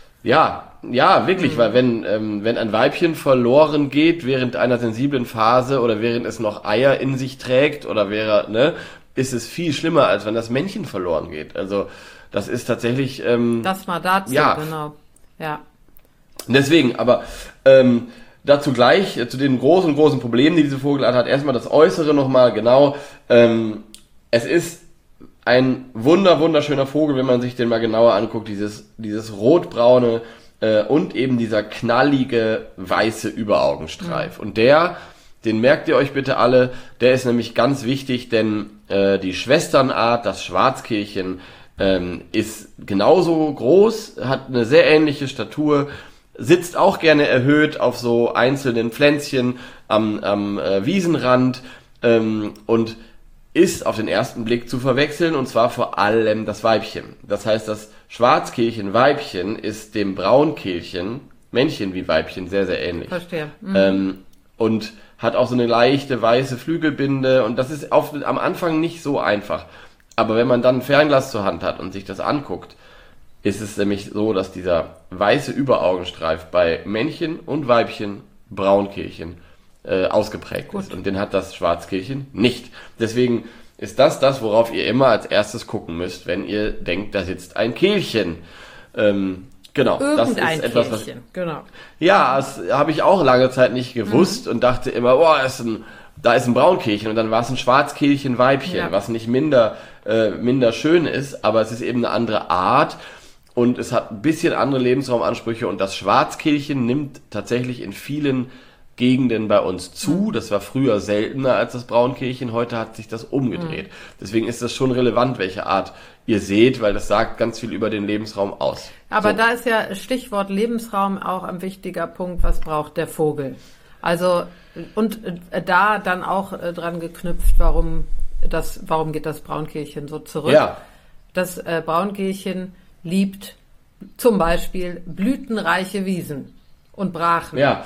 ja Ja, wirklich, mhm. weil wenn ähm, wenn ein Weibchen verloren geht während einer sensiblen Phase oder während es noch Eier in sich trägt oder wäre, ne, ist es viel schlimmer, als wenn das Männchen verloren geht. Also das ist tatsächlich ähm, das mal dazu, ja. genau. Ja. Deswegen, aber ähm, dazu gleich äh, zu den großen großen Problemen, die diese Vogelart hat. Erstmal das Äußere nochmal genau. Ähm, es ist ein wunder wunderschöner Vogel, wenn man sich den mal genauer anguckt. Dieses dieses rotbraune Äh, und eben dieser knallige weiße Überaugenstreif. Mhm. Und der, den merkt ihr euch bitte alle, der ist nämlich ganz wichtig, denn äh, die Schwesternart, das Schwarzkehlchen, ähm, ist genauso groß, hat eine sehr ähnliche Statur, sitzt auch gerne erhöht auf so einzelnen Pflänzchen am, am äh, Wiesenrand ähm, und ist auf den ersten Blick zu verwechseln, und zwar vor allem das Weibchen. Das heißt, das Schwarzkehlchen Weibchen ist dem Braunkehlchen, Männchen wie Weibchen, sehr, sehr ähnlich. Verstehe. Mhm. Ähm, und hat auch so eine leichte weiße Flügelbinde, und das ist auf, am Anfang nicht so einfach. Aber wenn man dann ein Fernglas zur Hand hat und sich das anguckt, ist es nämlich so, dass dieser weiße Überaugenstreif bei Männchen und Weibchen, Braunkehlchen, äh, ausgeprägt Gut. ist. Und den hat das Schwarzkehlchen nicht. Deswegen ist das das, worauf ihr immer als erstes gucken müsst, wenn ihr denkt, da sitzt ein Kehlchen. Ähm, genau. Irgendein das ist etwas, was, Kehlchen, genau. Ja, das habe ich auch lange Zeit nicht gewusst mhm. und dachte immer, oh, ist ein, da ist ein Braunkehlchen, und dann war es ein Schwarzkehlchen-Weibchen, ja. was nicht minder, äh, minder schön ist, aber es ist eben eine andere Art. Und es hat ein bisschen andere Lebensraumansprüche, und das Schwarzkehlchen nimmt tatsächlich in vielen Gegenden bei uns zu. Das war früher seltener als das Braunkehlchen, heute hat sich das umgedreht. Mhm. Deswegen ist das schon relevant, welche Art ihr seht, weil das sagt ganz viel über den Lebensraum aus. Aber so. Da ist ja Stichwort Lebensraum auch ein wichtiger Punkt, was braucht der Vogel? Also, und da dann auch dran geknüpft, warum das, warum geht das Braunkehlchen so zurück? Ja. Das äh, Braunkehlchen liebt zum Beispiel blütenreiche Wiesen und Brachen. Ja.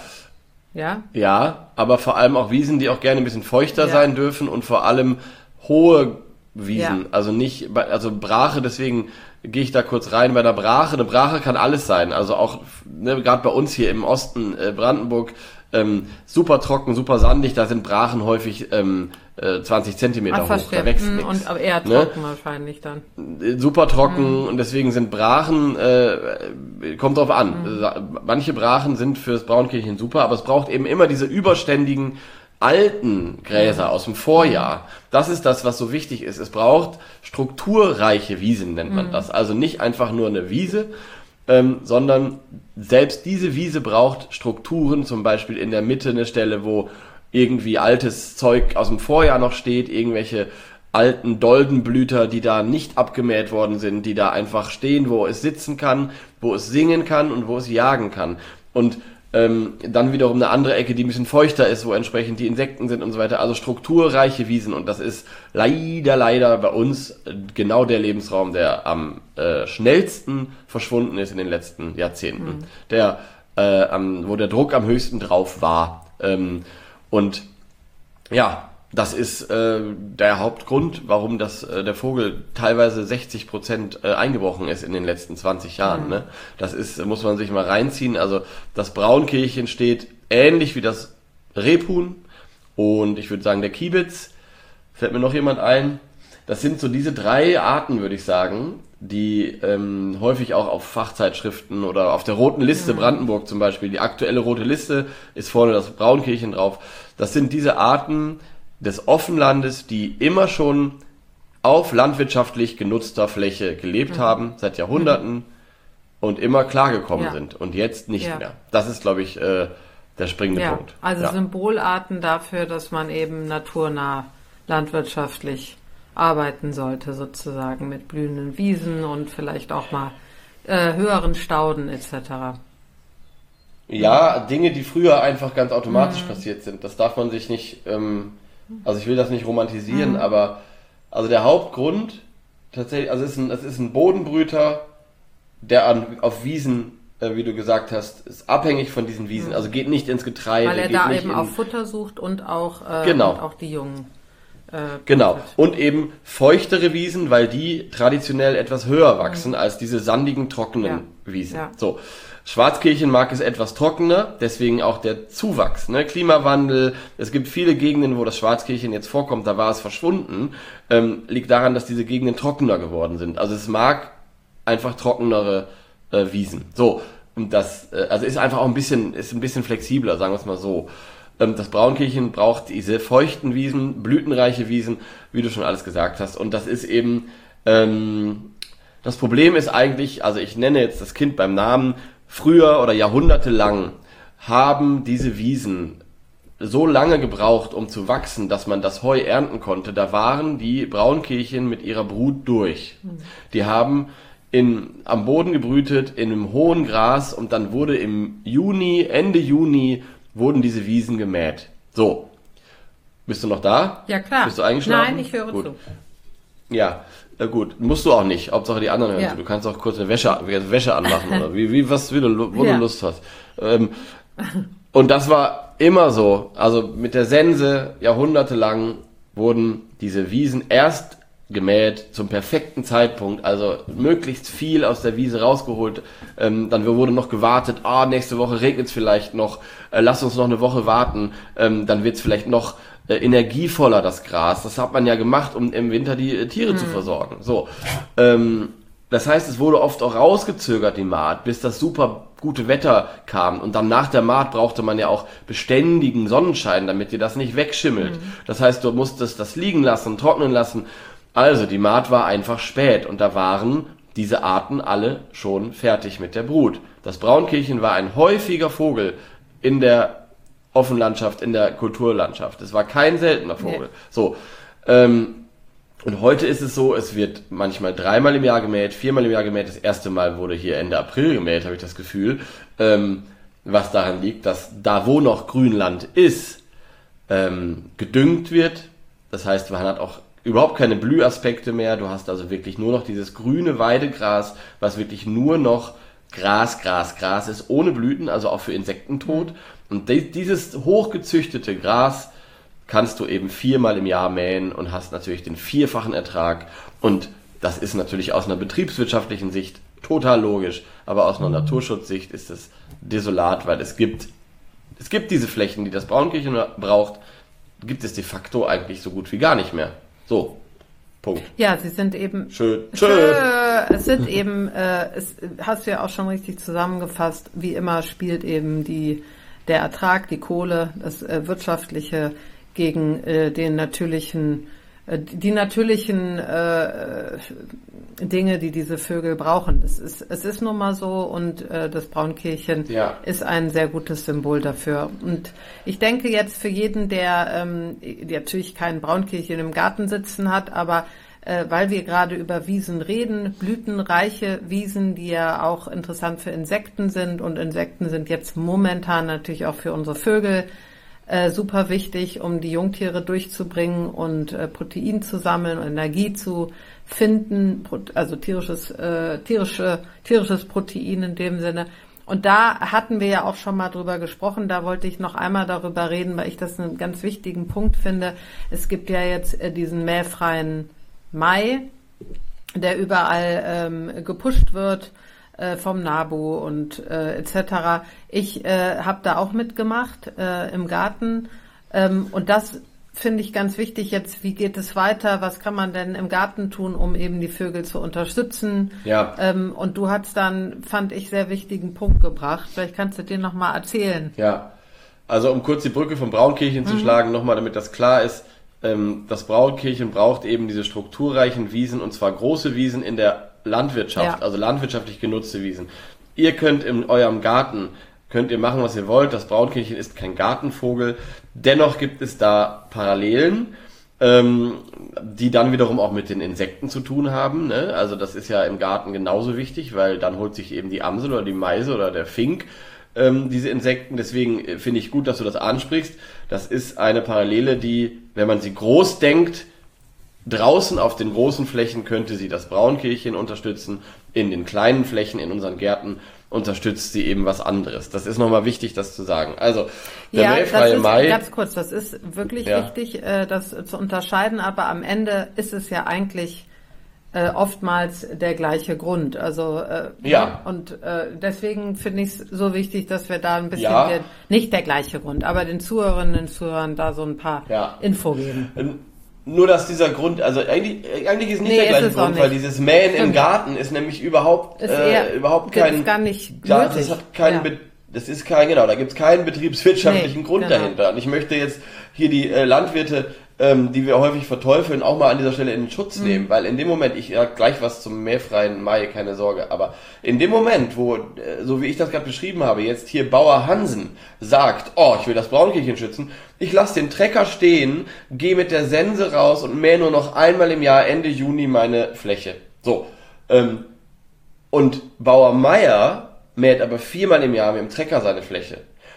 Ja? Ja, aber vor allem auch Wiesen, die auch gerne ein bisschen feuchter ja. sein dürfen, und vor allem hohe Wiesen, ja. also nicht, also Brache, deswegen gehe ich da kurz rein bei einer Brache. Eine Brache kann alles sein, also auch ne, gerade bei uns hier im Osten äh, Brandenburg, ähm, super trocken, super sandig, da sind Brachen häufig ähm, äh, zwanzig Zentimeter Ach, hoch, da wächst nichts. Und aber eher trocken ne? wahrscheinlich dann. Super trocken mhm. und deswegen sind Brachen, äh, kommt drauf an, mhm. manche Brachen sind fürs Braunkehlchen super, aber es braucht eben immer diese überständigen alten Gräser aus dem Vorjahr. Das ist das, was so wichtig ist. Es braucht strukturreiche Wiesen, nennt man das. Also nicht einfach nur eine Wiese, ähm, sondern selbst diese Wiese braucht Strukturen, zum Beispiel in der Mitte eine Stelle, wo irgendwie altes Zeug aus dem Vorjahr noch steht, irgendwelche alten Doldenblüter, die da nicht abgemäht worden sind, die da einfach stehen, wo es sitzen kann, wo es singen kann und wo es jagen kann. Und Ähm, dann wiederum eine andere Ecke, die ein bisschen feuchter ist, wo entsprechend die Insekten sind und so weiter. Also strukturreiche Wiesen und das ist leider, leider bei uns genau der Lebensraum, der am äh, schnellsten verschwunden ist in den letzten Jahrzehnten. Mhm. Der, äh, am, wo der Druck am höchsten drauf war. Ähm, und ja, das ist äh, der Hauptgrund, warum das äh, der Vogel teilweise sechzig Prozent äh, eingebrochen ist in den letzten zwanzig Jahren. Mhm. Ne? Das ist, muss man sich mal reinziehen. Also das Braunkehlchen steht ähnlich wie das Rebhuhn und ich würde sagen der Kiebitz. Fällt mir noch jemand ein? Das sind so diese drei Arten, würde ich sagen, die ähm, häufig auch auf Fachzeitschriften oder auf der roten Liste, mhm. Brandenburg zum Beispiel, die aktuelle rote Liste ist vorne das Braunkehlchen drauf. Das sind diese Arten des Offenlandes, die immer schon auf landwirtschaftlich genutzter Fläche gelebt mhm. haben, seit Jahrhunderten mhm. und immer klargekommen ja. sind und jetzt nicht ja. mehr. Das ist, glaube ich, äh, der springende ja. Punkt. Also ja. Symbolarten dafür, dass man eben naturnah landwirtschaftlich arbeiten sollte, sozusagen mit blühenden Wiesen und vielleicht auch mal äh, höheren Stauden et cetera. Ja, Dinge, die früher einfach ganz automatisch mhm. passiert sind. Das darf man sich nicht... Ähm, Also ich will das nicht romantisieren, mhm. aber also der Hauptgrund tatsächlich, also es ist ein, es ist ein Bodenbrüter, der an, auf Wiesen, äh, wie du gesagt hast, ist abhängig von diesen Wiesen, mhm. also geht nicht ins Getreide. Weil er geht da nicht eben in, auf Futter sucht und auch, äh, genau. und auch die Jungen. Äh, genau, und eben feuchtere Wiesen, weil die traditionell etwas höher wachsen mhm. als diese sandigen, trockenen ja. Wiesen. Ja. So. Schwarzkehlchen mag es etwas trockener, deswegen auch der Zuwachs, ne? Klimawandel, es gibt viele Gegenden, wo das Schwarzkehlchen jetzt vorkommt, da war es verschwunden, ähm, liegt daran, dass diese Gegenden trockener geworden sind. Also es mag einfach trockenere äh, Wiesen. So, und das, äh, also ist einfach auch ein bisschen, ist ein bisschen flexibler, sagen wir es mal so. Ähm, das Braunkehlchen braucht diese feuchten Wiesen, blütenreiche Wiesen, wie du schon alles gesagt hast. Und das ist eben, ähm, das Problem ist eigentlich, also ich nenne jetzt das Kind beim Namen, früher oder jahrhundertelang haben diese Wiesen so lange gebraucht, um zu wachsen, dass man das Heu ernten konnte. Da waren die Braunkehlchen mit ihrer Brut durch. Die haben in, am Boden gebrütet, in einem hohen Gras und dann wurde im Juni, Ende Juni, wurden diese Wiesen gemäht. So. Bist du noch da? Ja, klar. Bist du eingeschlafen? Nein, ich höre Gut. zu. Ja. Na gut, musst du auch nicht. Hauptsache die anderen hören. Ja. Du kannst auch kurz eine Wäsche, Wäsche anmachen oder wie, wie, was, wie du, wo ja. du Lust hast. Ähm, und das war immer so. Also mit der Sense, jahrhundertelang wurden diese Wiesen erst gemäht zum perfekten Zeitpunkt, also möglichst viel aus der Wiese rausgeholt. Ähm, dann wurde noch gewartet, ah, nächste Woche regnet es vielleicht noch, äh, lass uns noch eine Woche warten, ähm, dann wird es vielleicht noch äh, energievoller, das Gras. Das hat man ja gemacht, um im Winter die äh, Tiere mhm. zu versorgen. So, ähm, das heißt, es wurde oft auch rausgezögert, die Maat, bis das super gute Wetter kam. Und dann nach der Maat brauchte man ja auch beständigen Sonnenschein, damit dir das nicht wegschimmelt. Mhm. Das heißt, du musstest das liegen lassen, trocknen lassen. Also, die Maat war einfach spät und da waren diese Arten alle schon fertig mit der Brut. Das Braunkehlchen war ein häufiger Vogel in der Offenlandschaft, in der Kulturlandschaft. Es war kein seltener Vogel. Nee. So, ähm, und heute ist es so, es wird manchmal dreimal im Jahr gemäht, viermal im Jahr gemäht. Das erste Mal wurde hier Ende April gemäht, habe ich das Gefühl. Ähm, was daran liegt, dass da, wo noch Grünland ist, ähm, gedüngt wird. Das heißt, man hat auch überhaupt keine Blühaspekte mehr. Du hast also wirklich nur noch dieses grüne Weidegras, was wirklich nur noch Gras, Gras, Gras ist, ohne Blüten, also auch für Insektentot. Und dieses hochgezüchtete Gras kannst du eben viermal im Jahr mähen und hast natürlich den vierfachen Ertrag. Und Das ist natürlich aus einer betriebswirtschaftlichen Sicht total logisch, aber aus einer Naturschutzsicht ist es desolat, weil es gibt, es gibt diese Flächen, die das Braunkirchen braucht, gibt es de facto eigentlich so gut wie gar nicht mehr. So. Punkt. Ja, sie sind eben schön. Schön. Es sind eben, äh, es hast du ja auch schon richtig zusammengefasst. Wie immer spielt eben die der Ertrag, die Kohle, das äh, wirtschaftliche gegen äh, den natürlichen, äh, die natürlichen äh, Dinge, die diese Vögel brauchen. Das ist, es ist nun mal so und äh, das Braunkirchen ja. ist ein sehr gutes Symbol dafür. Und ich denke jetzt für jeden, der, ähm, der natürlich kein Braunkirchen im Garten sitzen hat, aber äh, weil wir gerade über Wiesen reden, blütenreiche Wiesen, die ja auch interessant für Insekten sind und Insekten sind jetzt momentan natürlich auch für unsere Vögel Äh, super wichtig, um die Jungtiere durchzubringen und äh, Protein zu sammeln, Energie zu finden, also tierisches, äh, tierische, tierisches Protein in dem Sinne. Und da hatten wir ja auch schon mal drüber gesprochen, da wollte ich noch einmal darüber reden, weil ich das einen ganz wichtigen Punkt finde. Es gibt ja jetzt äh, diesen mähfreien Mai, der überall ähm, gepusht wird, vom NABU und äh, et cetera. Ich äh, habe da auch mitgemacht äh, im Garten ähm, und das finde ich ganz wichtig jetzt. Wie geht es weiter? Was kann man denn im Garten tun, um eben die Vögel zu unterstützen? Ja. Ähm, und du hast dann, fand ich, sehr wichtigen Punkt gebracht. Vielleicht kannst du den nochmal erzählen. Ja, also um kurz die Brücke vom Braunkirchen mhm. zu schlagen, nochmal, damit das klar ist. Ähm, das Braunkirchen braucht eben diese strukturreichen Wiesen und zwar große Wiesen in der Landwirtschaft, ja. also landwirtschaftlich genutzte Wiesen. Ihr könnt in eurem Garten, könnt ihr machen, was ihr wollt. Das Braunkirchen ist kein Gartenvogel. Dennoch gibt es da Parallelen, ähm, die dann wiederum auch mit den Insekten zu tun haben. Ne? Also das ist ja im Garten genauso wichtig, weil dann holt sich eben die Amsel oder die Meise oder der Fink ähm, diese Insekten. Deswegen finde ich gut, dass du das ansprichst. Das ist eine Parallele, die, wenn man sie groß denkt, draußen auf den großen Flächen könnte sie das Braunkirchen unterstützen, in den kleinen Flächen, in unseren Gärten unterstützt sie eben was anderes. Das ist nochmal wichtig, das zu sagen. Also, der ja, mähfreie Mai... Ganz kurz, das ist wirklich ja. wichtig, das zu unterscheiden, aber am Ende ist es ja eigentlich äh, oftmals der gleiche Grund. Also äh, ja. und äh, deswegen finde ich es so wichtig, dass wir da ein bisschen, ja. der, nicht der gleiche Grund, aber den Zuhörerinnen und Zuhörern da so ein paar ja. Info geben. Ähm, Nur, dass dieser Grund, also eigentlich, eigentlich ist nicht nee, der gleiche Grund, weil dieses Mähen im Garten ist nämlich überhaupt, ist äh, überhaupt kein, ist gar nicht ja, nötig. das hat keinen, ja. Be- das ist kein, genau, da gibt's keinen betriebswirtschaftlichen nee, Grund genau. dahinter. Und ich möchte jetzt hier die äh, Landwirte, ähm, die wir häufig verteufeln, auch mal an dieser Stelle in den Schutz mhm. nehmen, weil in dem Moment, ich sag gleich was zum mähfreien Mai, keine Sorge, aber in dem Moment, wo, äh, so wie ich das gerade beschrieben habe, jetzt hier Bauer Hansen sagt, oh, ich will das Braunkirchen schützen, ich lasse den Trecker stehen, gehe mit der Sense raus und mähe nur noch einmal im Jahr Ende Juni meine Fläche. So. Ähm, und Bauer Meier mäht aber viermal im Jahr mit dem Trecker seine Fläche.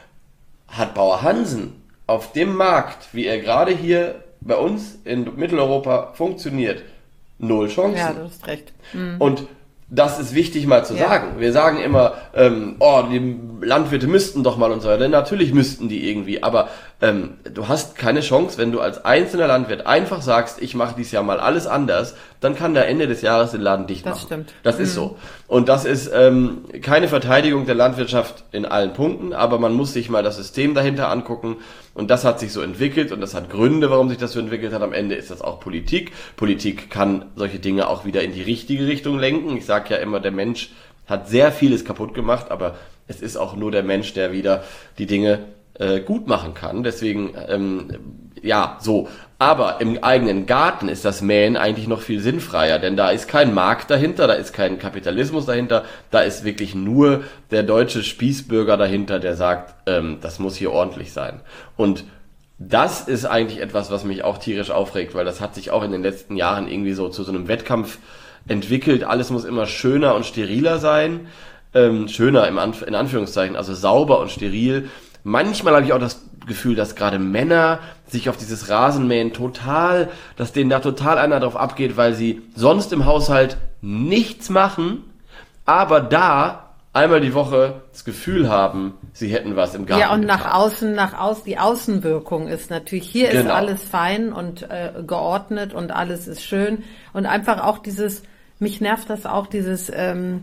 Hat Bauer Hansen auf dem Markt, wie er gerade hier bei uns in Mitteleuropa funktioniert, null Chancen. Ja, du hast recht. Mhm. Und das ist wichtig mal zu ja. sagen. Wir sagen immer, ähm, oh, die Landwirte müssten doch mal und so weiter. Natürlich müssten die irgendwie, aber ähm, du hast keine Chance, wenn du als einzelner Landwirt einfach sagst, ich mache dieses Jahr mal alles anders, dann kann der Ende des Jahres den Laden dicht machen. Das stimmt. Das ist mhm. so. Und das ist ähm, keine Verteidigung der Landwirtschaft in allen Punkten, aber man muss sich mal das System dahinter angucken. Und das hat sich so entwickelt und das hat Gründe, warum sich das so entwickelt hat. Am Ende ist das auch Politik. Politik kann solche Dinge auch wieder in die richtige Richtung lenken. Ich sage ja immer, der Mensch hat sehr vieles kaputt gemacht, aber es ist auch nur der Mensch, der wieder die Dinge äh, gut machen kann. Deswegen, ähm, ja, so. Aber im eigenen Garten ist das Mähen eigentlich noch viel sinnfreier, denn da ist kein Markt dahinter, da ist kein Kapitalismus dahinter, da ist wirklich nur der deutsche Spießbürger dahinter, der sagt, ähm, das muss hier ordentlich sein. Und das ist eigentlich etwas, was mich auch tierisch aufregt, weil das hat sich auch in den letzten Jahren irgendwie so zu so einem Wettkampf entwickelt. Alles muss immer schöner und steriler sein, ähm, schöner im Anf- in Anführungszeichen, also sauber und steril. Manchmal habe ich auch das Gefühl, dass gerade Männer sich auf dieses Rasenmähen total, dass denen da total einer drauf abgeht, weil sie sonst im Haushalt nichts machen, aber da einmal die Woche das Gefühl haben, sie hätten was im Garten. Ja, und getan. nach außen, nach außen, die Außenwirkung ist natürlich, hier genau. ist alles fein und äh, geordnet und alles ist schön und einfach auch dieses mich nervt das auch, dieses, ähm,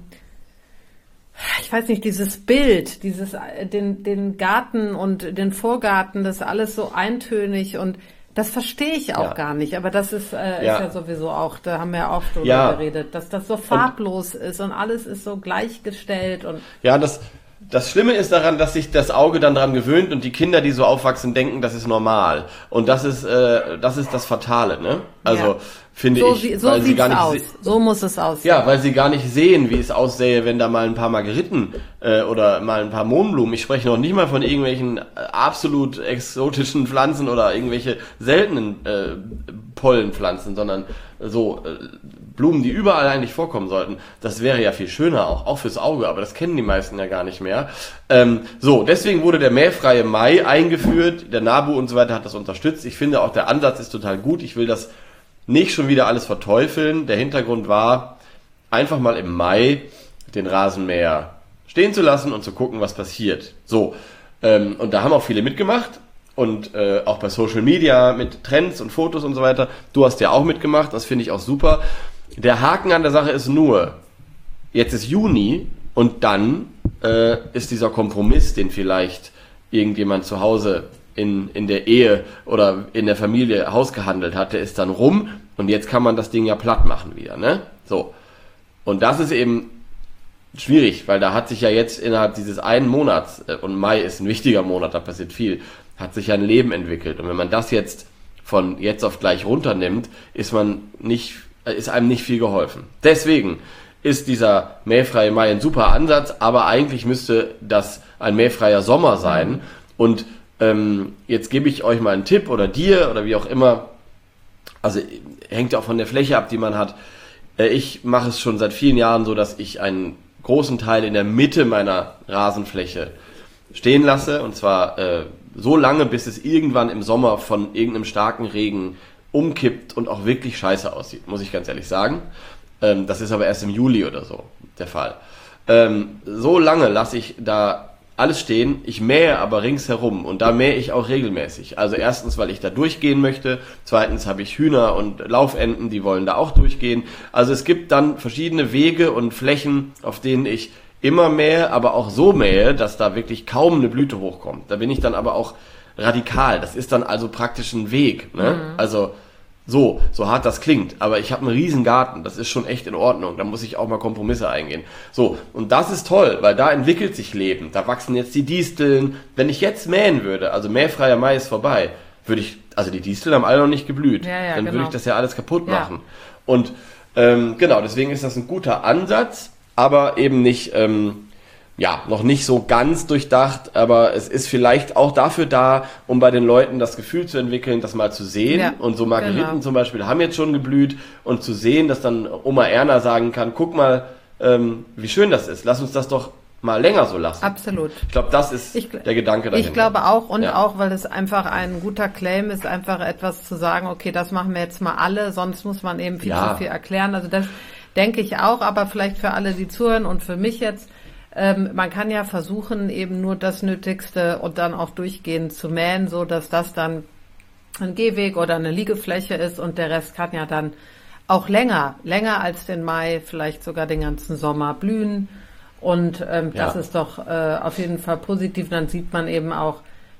ich weiß nicht, dieses Bild, dieses, den, den Garten und den Vorgarten, das ist alles so eintönig und das verstehe ich auch ja. gar nicht, aber das ist, äh, ja. ist ja sowieso auch, da haben wir ja auch drüber ja. geredet, dass das so farblos und, ist und alles ist so gleichgestellt und. Ja, das, Das Schlimme ist daran, dass sich das Auge dann daran gewöhnt und die Kinder, die so aufwachsen, denken, das ist normal. Und das ist, äh, das ist das Fatale, ne? Also, ja. finde so ich, wie, so weil sie gar nicht aus. So muss es aussehen. Ja, weil sie gar nicht sehen, wie es aussähe, wenn da mal ein paar Margeriten äh, oder mal ein paar Mohnblumen. Ich spreche noch nicht mal von irgendwelchen äh, absolut exotischen Pflanzen oder irgendwelche seltenen äh, Pollenpflanzen, sondern so äh, Blumen, die überall eigentlich vorkommen sollten. Das wäre ja viel schöner auch, auch fürs Auge, aber das kennen die meisten ja gar nicht mehr. Ähm, so, deswegen wurde der mähfreie Mai eingeführt. Der NABU und so weiter hat das unterstützt. Ich finde auch, der Ansatz ist total gut. Ich will das nicht schon wieder alles verteufeln. Der Hintergrund war, einfach mal im Mai den Rasenmäher stehen zu lassen und zu gucken, was passiert. So, ähm, und da haben auch viele mitgemacht und äh, auch bei Social Media mit Trends und Fotos und so weiter. Du hast ja auch mitgemacht, das finde ich auch super. Der Haken an der Sache ist nur, jetzt ist Juni und dann äh, ist dieser Kompromiss, den vielleicht irgendjemand zu Hause in, in der Ehe oder in der Familie ausgehandelt hat, der ist dann rum und jetzt kann man das Ding ja platt machen wieder, ne? So. Und das ist eben schwierig, weil da hat sich ja jetzt innerhalb dieses einen Monats, äh, und Mai ist ein wichtiger Monat, da passiert viel, hat sich ja ein Leben entwickelt. Und wenn man das jetzt von jetzt auf gleich runternimmt, ist man nicht, ist einem nicht viel geholfen. Deswegen ist dieser mähfreie Mai ein super Ansatz, aber eigentlich müsste das ein mähfreier Sommer sein. Und ähm, jetzt gebe ich euch mal einen Tipp oder dir oder wie auch immer. Also hängt ja auch von der Fläche ab, die man hat. Äh, ich mache es schon seit vielen Jahren so, dass ich einen großen Teil in der Mitte meiner Rasenfläche stehen lasse. Und zwar äh, so lange, bis es irgendwann im Sommer von irgendeinem starken Regen umkippt und auch wirklich scheiße aussieht, muss ich ganz ehrlich sagen. Ähm, das ist aber erst im Juli oder so der Fall. Ähm, so lange lasse ich da alles stehen, ich mähe aber ringsherum und da mähe ich auch regelmäßig. Also erstens, weil ich da durchgehen möchte, zweitens habe ich Hühner und Laufenten, die wollen da auch durchgehen. Also es gibt dann verschiedene Wege und Flächen, auf denen ich immer mähe, aber auch so mähe, dass da wirklich kaum eine Blüte hochkommt. Da bin ich dann aber auch radikal. Das ist dann also praktisch ein Weg, ne? Mhm. Also so, so hart das klingt, aber ich habe einen riesen Garten, das ist schon echt in Ordnung, da muss ich auch mal Kompromisse eingehen. So, und das ist toll, weil da entwickelt sich Leben, da wachsen jetzt die Disteln. Wenn ich jetzt mähen würde, also mähfreier Mai ist vorbei, würde ich, also die Disteln haben alle noch nicht geblüht, ja, ja, dann genau. würde ich das ja alles kaputt ja. machen. Und ähm, genau, deswegen ist das ein guter Ansatz, aber eben nicht, ähm, ja, noch nicht so ganz durchdacht, aber es ist vielleicht auch dafür da, um bei den Leuten das Gefühl zu entwickeln, das mal zu sehen. Ja, und so Margeriten genau. zum Beispiel haben jetzt schon geblüht und zu sehen, dass dann Oma Erna sagen kann, guck mal, ähm, wie schön das ist. Lass uns das doch mal länger so lassen. Absolut. Ich glaube, das ist ich, der Gedanke dahinter. Ich glaube auch und ja. auch, weil es einfach ein guter Claim ist, einfach etwas zu sagen, okay, das machen wir jetzt mal alle, sonst muss man eben viel ja. zu viel erklären. Also das denke ich auch, aber vielleicht für alle, die zuhören und für mich jetzt, Ähm, man kann ja versuchen, eben nur das Nötigste und dann auch durchgehend zu mähen, so dass das dann ein Gehweg oder eine Liegefläche ist und der Rest kann ja dann auch länger, länger als den Mai, vielleicht sogar den ganzen Sommer blühen und ähm, ja. das ist doch äh, auf jeden Fall positiv. Dann sieht man eben auch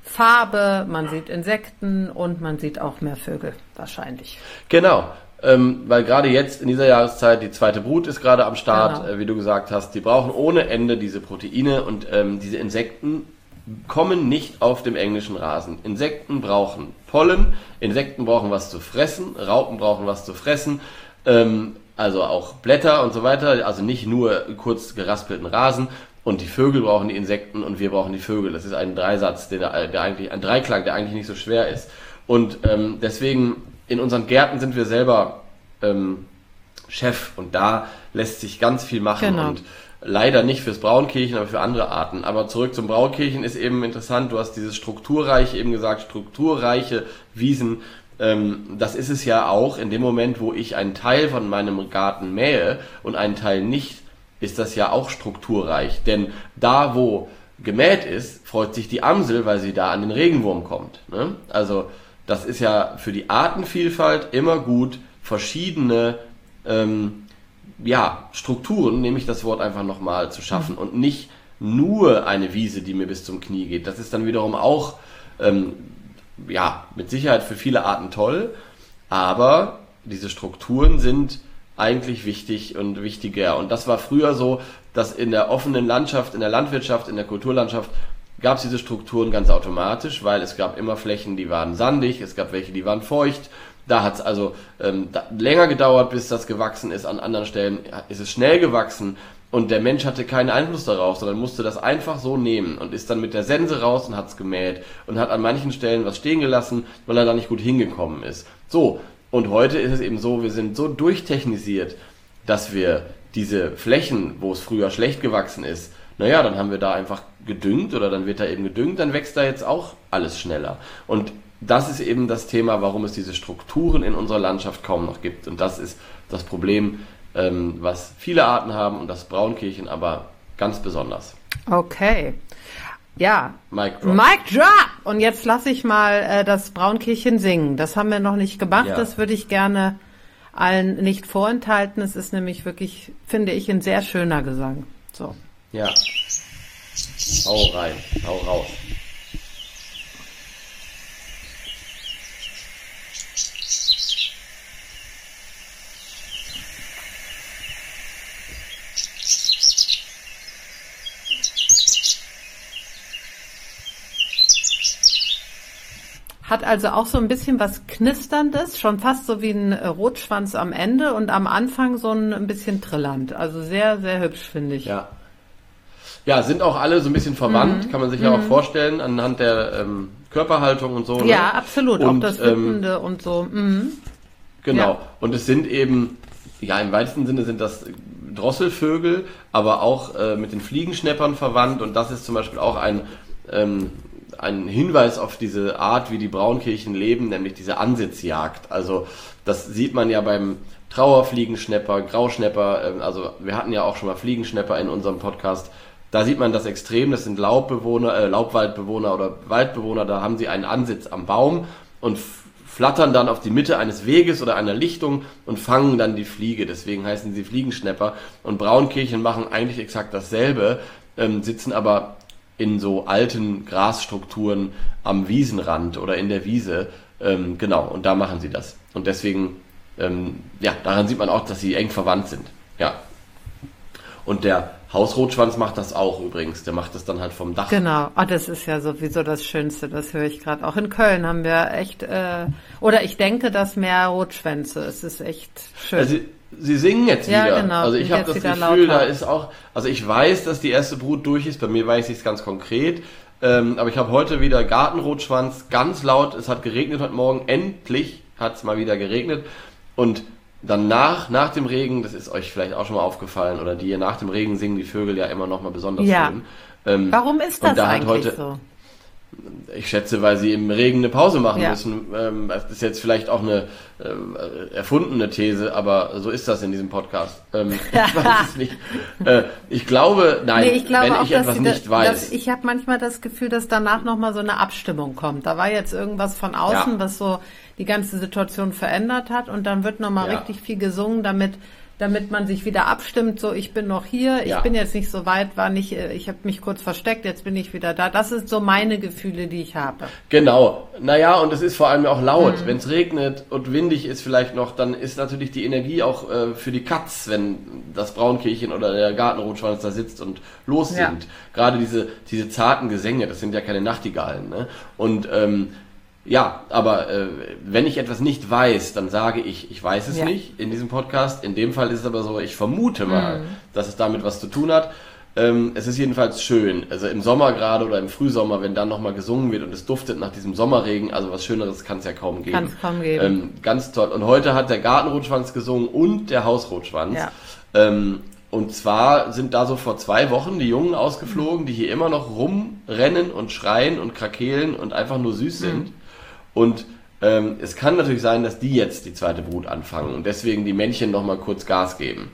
Farbe, man sieht Insekten und man sieht auch mehr Vögel wahrscheinlich. Genau. Ähm, weil gerade jetzt in dieser Jahreszeit die zweite Brut ist gerade am Start, genau. äh, wie du gesagt hast, die brauchen ohne Ende diese Proteine und ähm, diese Insekten kommen nicht auf dem englischen Rasen. Insekten brauchen Pollen, Insekten brauchen was zu fressen, Raupen brauchen was zu fressen, ähm, also auch Blätter und so weiter, also nicht nur kurz geraspelten Rasen. Und die Vögel brauchen die Insekten und wir brauchen die Vögel. Das ist ein Dreisatz, der, der eigentlich ein Dreiklang, der eigentlich nicht so schwer ist. Und ähm, deswegen in unseren Gärten sind wir selber ähm, Chef und da lässt sich ganz viel machen genau. und leider nicht fürs Braunkirchen, aber für andere Arten. Aber zurück zum Braunkirchen ist eben interessant, du hast dieses strukturreiche eben gesagt, strukturreiche Wiesen, ähm, das ist es ja auch in dem Moment, wo ich einen Teil von meinem Garten mähe und einen Teil nicht, ist das ja auch strukturreich, denn da wo gemäht ist, freut sich die Amsel, weil sie da an den Regenwurm kommt, ne? Also das ist ja für die Artenvielfalt immer gut, verschiedene ähm, ja, Strukturen, nehme ich das Wort einfach nochmal, zu schaffen und nicht nur eine Wiese, die mir bis zum Knie geht. Das ist dann wiederum auch, ähm, ja, mit Sicherheit für viele Arten toll, aber diese Strukturen sind eigentlich wichtig und wichtiger. Und das war früher so, dass in der offenen Landschaft, in der Landwirtschaft, in der Kulturlandschaft gab es diese Strukturen ganz automatisch, weil es gab immer Flächen, die waren sandig, es gab welche, die waren feucht. Da hat es also ähm, da, länger gedauert, bis das gewachsen ist. An anderen Stellen ist es schnell gewachsen und der Mensch hatte keinen Einfluss darauf, sondern musste das einfach so nehmen und ist dann mit der Sense raus und hat es gemäht und hat an manchen Stellen was stehen gelassen, weil er da nicht gut hingekommen ist. So, und heute ist es eben so, wir sind so durchtechnisiert, dass wir diese Flächen, wo es früher schlecht gewachsen ist, naja, dann haben wir da einfach gedüngt oder dann wird da eben gedüngt, dann wächst da jetzt auch alles schneller. Und das ist eben das Thema, warum es diese Strukturen in unserer Landschaft kaum noch gibt. Und das ist das Problem, ähm, was viele Arten haben und das Braunkehlchen aber ganz besonders. Okay. Ja. Mic drop. Mic drop! Und jetzt lasse ich mal äh, das Braunkehlchen singen. Das haben wir noch nicht gemacht. Ja. Das würde ich gerne allen nicht vorenthalten. Es ist nämlich wirklich, finde ich, ein sehr schöner Gesang. So. Ja. Hau rein, hau raus. Hat also auch so ein bisschen was Knisterndes, schon fast so wie ein Rotschwanz am Ende und am Anfang so ein, ein bisschen trillant. Also sehr, sehr hübsch, finde ich. Ja. Ja, sind auch alle so ein bisschen verwandt, mhm. kann man sich ja mhm. auch vorstellen, anhand der ähm, Körperhaltung und so. Ja, ne? Absolut, und, auch das Wippende ähm, und so. Mhm. Genau, ja. Und es sind eben, ja, im weitesten Sinne sind das Drosselvögel, aber auch äh, mit den Fliegenschnäppern verwandt, und das ist zum Beispiel auch ein, ähm, ein Hinweis auf diese Art, wie die Braunkehlchen leben, nämlich diese Ansitzjagd. Also das sieht man ja beim Trauerfliegenschnäpper, Grauschnäpper, äh, also wir hatten ja auch schon mal Fliegenschnäpper in unserem Podcast. Da sieht man das extrem, das sind Laubbewohner, äh, Laubwaldbewohner oder Waldbewohner, da haben sie einen Ansitz am Baum und f- flattern dann auf die Mitte eines Weges oder einer Lichtung und fangen dann die Fliege, deswegen heißen sie Fliegenschnäpper. Und Braunkehlchen machen eigentlich exakt dasselbe, ähm, sitzen aber in so alten Grasstrukturen am Wiesenrand oder in der Wiese, ähm, genau, und da machen sie das. Und deswegen, ähm, ja, daran sieht man auch, dass sie eng verwandt sind, ja. Und der Hausrotschwanz macht das auch übrigens. Der macht das dann halt vom Dach. Genau. Ah, das ist ja sowieso das Schönste. Das höre ich gerade. Auch in Köln haben wir echt, äh, oder ich denke, dass mehr Rotschwänze. Es ist echt schön. Also, sie singen jetzt ja, wieder. Genau. Also ich habe das Gefühl, lauter. Da ist auch, also ich weiß, dass die erste Brut durch ist. Bei mir weiß ich es ganz konkret. Ähm, aber ich habe heute wieder Gartenrotschwanz, ganz laut. Es hat geregnet heute Morgen. Endlich hat es mal wieder geregnet. Und danach, nach dem Regen, das ist euch vielleicht auch schon mal aufgefallen, oder die nach dem Regen singen die Vögel ja immer noch mal besonders ja. schön. Ähm, Warum ist das da eigentlich heute, so? Ich schätze, weil sie im Regen eine Pause machen ja. müssen. Ähm, das ist jetzt vielleicht auch eine äh, erfundene These, aber so ist das in diesem Podcast. Ähm, ich weiß es nicht. Äh, ich glaube, nein, nee, ich glaube wenn auch, ich etwas da, nicht weiß. Dass, ich habe manchmal das Gefühl, dass danach nochmal so eine Abstimmung kommt. Da war jetzt irgendwas von außen, ja. was so die ganze Situation verändert hat, und dann wird nochmal ja. richtig viel gesungen, damit damit man sich wieder abstimmt, so ich bin noch hier, ich ja. bin jetzt nicht so weit, war nicht, ich habe mich kurz versteckt, jetzt bin ich wieder da. Das sind so meine Gefühle, die ich habe. Genau. Naja, und es ist vor allem auch laut. Mhm. Wenn es regnet und windig ist vielleicht noch, dann ist natürlich die Energie auch äh, für die Katz, wenn das Braunkehlchen oder der Gartenrotschwanz da sitzt und lossingt. Ja. Gerade diese, diese zarten Gesänge, das sind ja keine Nachtigallen. Ne? Und ähm, ja, aber äh, wenn ich etwas nicht weiß, dann sage ich, ich weiß es ja. nicht in diesem Podcast. In dem Fall ist es aber so, ich vermute mal, mhm. dass es damit was zu tun hat. Ähm, es ist jedenfalls schön, also im Sommer gerade oder im Frühsommer, wenn dann nochmal gesungen wird und es duftet nach diesem Sommerregen, also was Schöneres kann es ja kaum geben. Kann es kaum geben. Ähm, ganz toll. Und heute hat der Gartenrotschwanz gesungen und der Hausrotschwanz. Ja. Ähm, und zwar sind da so vor zwei Wochen die Jungen ausgeflogen, die hier immer noch rumrennen und schreien und krakeelen und einfach nur süß sind. Mhm. Und ähm, es kann natürlich sein, dass die jetzt die zweite Brut anfangen und deswegen die Männchen nochmal kurz Gas geben.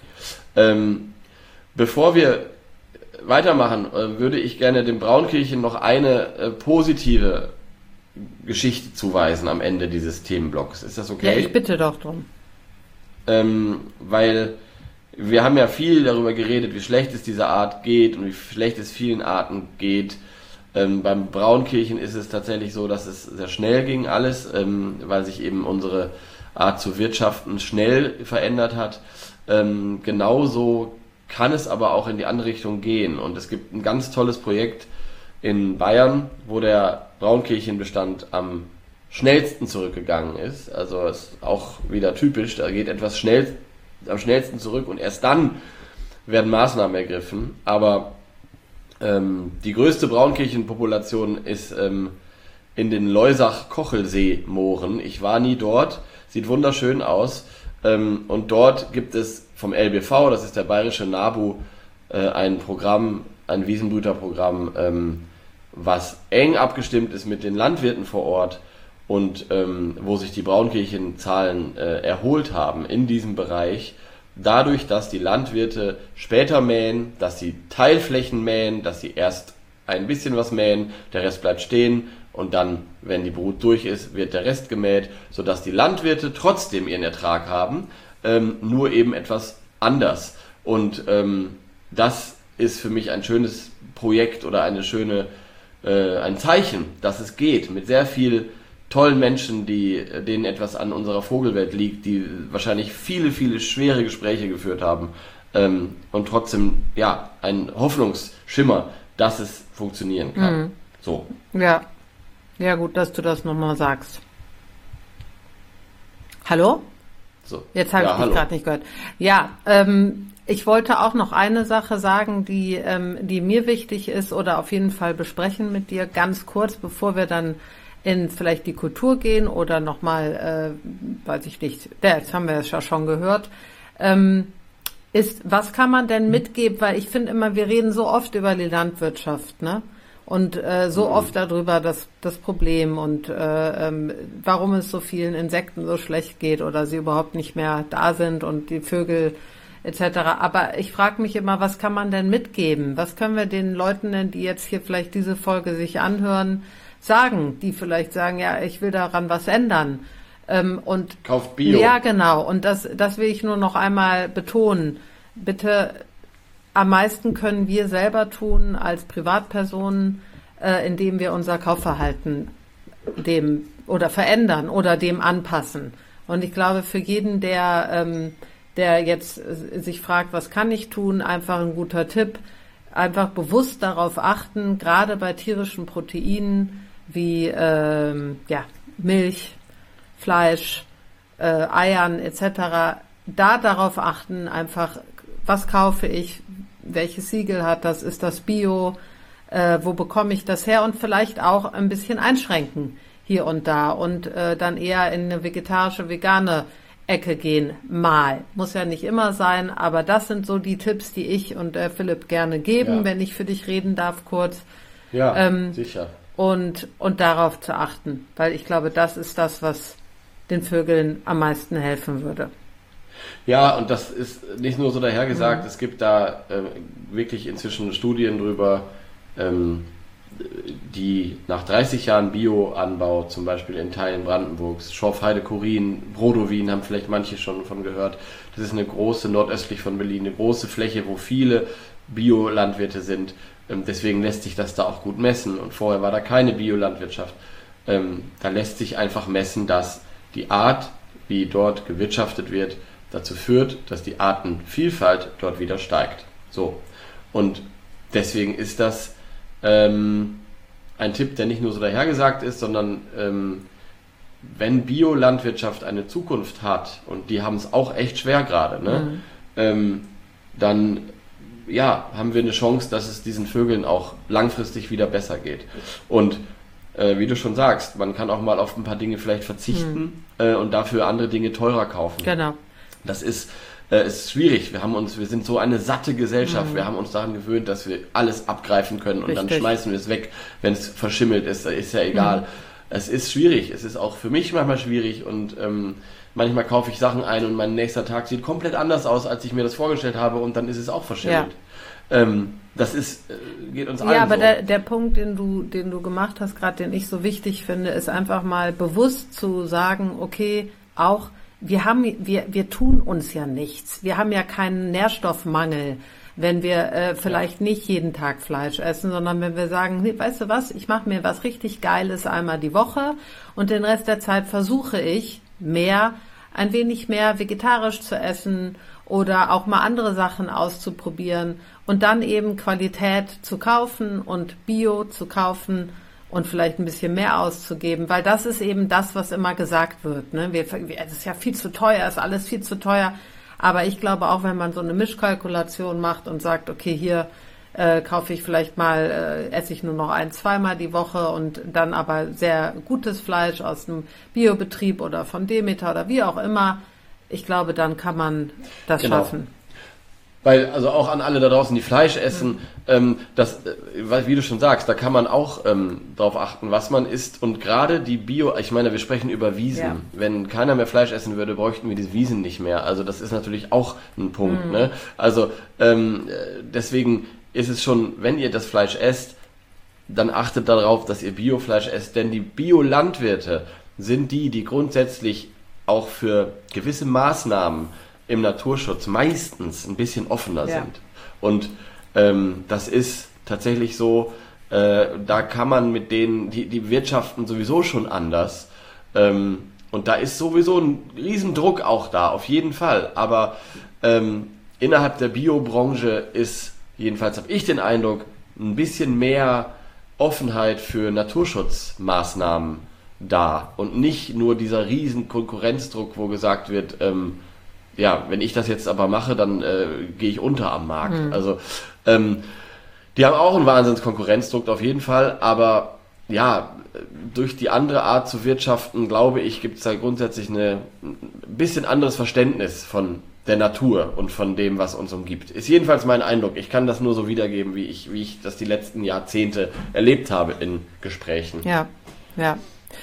Ähm, bevor wir weitermachen, äh, würde ich gerne dem Braunkehlchen noch eine äh, positive Geschichte zuweisen am Ende dieses Themenblocks. Ist das okay? Ja, ich bitte doch drum. Ähm, weil wir haben ja viel darüber geredet, wie schlecht es dieser Art geht und wie schlecht es vielen Arten geht. Ähm, beim Braunkirchen ist es tatsächlich so, dass es sehr schnell ging alles, ähm, weil sich eben unsere Art zu wirtschaften schnell verändert hat. Ähm, genauso kann es aber auch in die andere Richtung gehen. Und es gibt ein ganz tolles Projekt in Bayern, wo der Braunkirchenbestand am schnellsten zurückgegangen ist. Also ist auch wieder typisch, da geht etwas schnell, am schnellsten zurück und erst dann werden Maßnahmen ergriffen. Aber ähm, die größte Braunkirchenpopulation ist ähm, in den Loisach-Kochelsee-Mooren. Ich war nie dort, sieht wunderschön aus. Ähm, und dort gibt es vom L B V, das ist der bayerische NABU, äh, ein Programm, ein Wiesenbrüterprogramm, ähm, was eng abgestimmt ist mit den Landwirten vor Ort und ähm, wo sich die Braunkirchenzahlen äh, erholt haben in diesem Bereich, dadurch, dass die Landwirte später mähen, dass sie Teilflächen mähen, dass sie erst ein bisschen was mähen, der Rest bleibt stehen und dann, wenn die Brut durch ist, wird der Rest gemäht, sodass die Landwirte trotzdem ihren Ertrag haben, ähm, nur eben etwas anders. Und ähm, das ist für mich ein schönes Projekt oder eine schöne, äh, ein Zeichen, dass es geht, mit sehr viel tollen Menschen, die, denen etwas an unserer Vogelwelt liegt, die wahrscheinlich viele, viele schwere Gespräche geführt haben, ähm, und trotzdem, ja, ein Hoffnungsschimmer, dass es funktionieren kann. Mhm. So. Ja. Ja, gut, dass du das nochmal sagst. Hallo? So. Jetzt habe ja, ich dich gerade nicht gehört. Ja, ähm, ich wollte auch noch eine Sache sagen, die, ähm, die mir wichtig ist oder auf jeden Fall besprechen mit dir, ganz kurz, bevor wir dann in vielleicht die Kultur gehen oder nochmal, äh, weiß ich nicht, ja, jetzt haben wir es ja schon gehört, ähm, ist, was kann man denn mitgeben, weil ich finde immer, wir reden so oft über die Landwirtschaft, ne? Und äh, so mhm. oft darüber das, das Problem und äh, ähm, warum es so vielen Insekten so schlecht geht oder sie überhaupt nicht mehr da sind und die Vögel et cetera. Aber ich frage mich immer, was kann man denn mitgeben? Was können wir den Leuten denn, die jetzt hier vielleicht diese Folge sich anhören, sagen, die vielleicht sagen, ja, ich will daran was ändern. Ähm, und Kauft Bio. Ja, genau. Und das, das will ich nur noch einmal betonen. Bitte, am meisten können wir selber tun als Privatpersonen, äh, indem wir unser Kaufverhalten dem oder verändern oder dem anpassen. Und ich glaube, für jeden, der, ähm, der jetzt äh, sich fragt, was kann ich tun, einfach ein guter Tipp, einfach bewusst darauf achten, gerade bei tierischen Proteinen, wie ähm, ja, Milch, Fleisch, äh, Eiern et cetera. Da darauf achten, einfach, was kaufe ich, welches Siegel hat das, ist das Bio, äh, wo bekomme ich das her und vielleicht auch ein bisschen einschränken hier und da und äh, dann eher in eine vegetarische, vegane Ecke gehen, mal. Muss ja nicht immer sein, aber das sind so die Tipps, die ich und äh, Philipp gerne geben, ja. wenn ich für dich reden darf kurz. Ja, ähm, sicher. Und, und darauf zu achten, weil ich glaube, das ist das, was den Vögeln am meisten helfen würde. Ja, und das ist nicht nur so dahergesagt, mhm. es gibt da äh, wirklich inzwischen Studien drüber, ähm, die nach dreißig Jahren Bioanbau, zum Beispiel in Teilen Brandenburgs, Schorfheide, Chorin, Brodowin, haben vielleicht manche schon von gehört. Das ist eine große, nordöstlich von Berlin, eine große Fläche, wo viele Biolandwirte sind. Ähm, deswegen lässt sich das da auch gut messen. Und vorher war da keine Biolandwirtschaft. Ähm, da lässt sich einfach messen, dass die Art, wie dort gewirtschaftet wird, dazu führt, dass die Artenvielfalt dort wieder steigt. So. Und deswegen ist das ähm, ein Tipp, der nicht nur so dahergesagt ist, sondern ähm, wenn Biolandwirtschaft eine Zukunft hat, und die haben es auch echt schwer gerade, ne? Mhm. ähm, dann ja, haben wir eine Chance, dass es diesen Vögeln auch langfristig wieder besser geht. Und äh, wie du schon sagst, man kann auch mal auf ein paar Dinge vielleicht verzichten mhm. äh, und dafür andere Dinge teurer kaufen. Genau. Das ist, äh, ist schwierig. Wir haben uns, wir sind so eine satte Gesellschaft. Mhm. Wir haben uns daran gewöhnt, dass wir alles abgreifen können und Richtig. Dann schmeißen wir es weg, wenn es verschimmelt ist. Ist ja egal. Mhm. Es ist schwierig. Es ist auch für mich manchmal schwierig und ähm, manchmal kaufe ich Sachen ein und mein nächster Tag sieht komplett anders aus, als ich mir das vorgestellt habe und dann ist es auch verschimmelt. Ja. Ähm, das ist, äh, geht uns allen Ja, aber so. der, der Punkt, den du, den du gemacht hast, gerade den ich so wichtig finde, ist einfach mal bewusst zu sagen, okay, auch wir haben, wir, wir tun uns ja nichts. Wir haben ja keinen Nährstoffmangel, wenn wir äh, vielleicht nicht jeden Tag Fleisch essen, sondern wenn wir sagen, nee, weißt du was, ich mache mir was richtig Geiles einmal die Woche und den Rest der Zeit versuche ich mehr, ein wenig mehr vegetarisch zu essen oder auch mal andere Sachen auszuprobieren und dann eben Qualität zu kaufen und Bio zu kaufen und vielleicht ein bisschen mehr auszugeben, weil das ist eben das, was immer gesagt wird. Ne? Wir, es ist ja viel zu teuer, ist alles viel zu teuer. Aber ich glaube auch, wenn man so eine Mischkalkulation macht und sagt, okay, hier äh, kaufe ich vielleicht mal, äh, esse ich nur noch ein-, zweimal die Woche und dann aber sehr gutes Fleisch aus einem Biobetrieb oder von Demeter oder wie auch immer, ich glaube, dann kann man das genau. schaffen. Weil, also auch an alle da draußen, die Fleisch essen, mhm. ähm, das, äh, wie du schon sagst, da kann man auch ähm, drauf achten, was man isst. Und gerade die Bio, ich meine, wir sprechen über Wiesen. Ja. Wenn keiner mehr Fleisch essen würde, bräuchten wir diese Wiesen nicht mehr. Also das ist natürlich auch ein Punkt. Mhm. Ne? Also ähm, deswegen ist es schon, wenn ihr das Fleisch esst, dann achtet darauf, dass ihr Biofleisch esst. Denn die Biolandwirte sind die, die grundsätzlich auch für gewisse Maßnahmen im Naturschutz meistens ein bisschen offener ja. sind. Und ähm, das ist tatsächlich so, äh, da kann man mit denen, die, die wirtschaften sowieso schon anders. Ähm, und da ist sowieso ein Riesendruck auch da, auf jeden Fall. Aber ähm, innerhalb der Biobranche ist, jedenfalls habe ich den Eindruck, ein bisschen mehr Offenheit für Naturschutzmaßnahmen da. Und nicht nur dieser riesen Konkurrenzdruck, wo gesagt wird, ähm, ja, wenn ich das jetzt aber mache, dann äh, gehe ich unter am Markt. Mhm. Also ähm, die haben auch einen Wahnsinns-Konkurrenzdruck auf jeden Fall, aber ja, durch die andere Art zu wirtschaften, glaube ich, gibt es da grundsätzlich eine, ein bisschen anderes Verständnis von der Natur und von dem, was uns umgibt. Ist jedenfalls mein Eindruck. Ich kann das nur so wiedergeben, wie ich, wie ich das die letzten Jahrzehnte erlebt habe in Gesprächen. Ja, ja.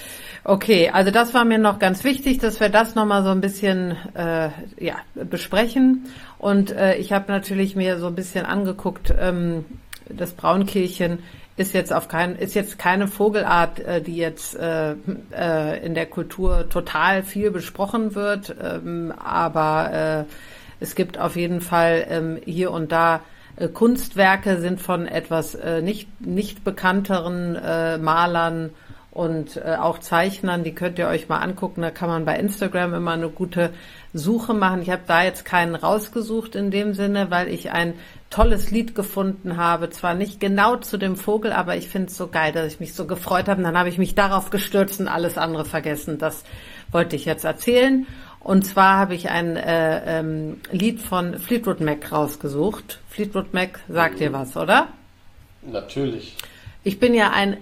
Okay, also das war mir noch ganz wichtig, dass wir das nochmal so ein bisschen äh, ja, besprechen. Und äh, ich habe natürlich mir so ein bisschen angeguckt, ähm, das Braunkehlchen ist jetzt auf kein, ist jetzt keine Vogelart, äh, die jetzt äh, äh, in der Kultur total viel besprochen wird, ähm, aber äh, es gibt auf jeden Fall ähm, hier und da äh, Kunstwerke sind von etwas äh, nicht nicht bekannteren äh, Malern und äh, auch Zeichnern, die könnt ihr euch mal angucken, da kann man bei Instagram immer eine gute Suche machen. Ich habe da jetzt keinen rausgesucht in dem Sinne, weil ich ein tolles Lied gefunden habe, zwar nicht genau zu dem Vogel, aber ich finde es so geil, dass ich mich so gefreut habe und dann habe ich mich darauf gestürzt und alles andere vergessen. Das wollte ich jetzt erzählen. Und zwar habe ich ein äh, ähm, Lied von Fleetwood Mac rausgesucht. Fleetwood Mac sagt dir was, oder? Natürlich. Ich bin ja ein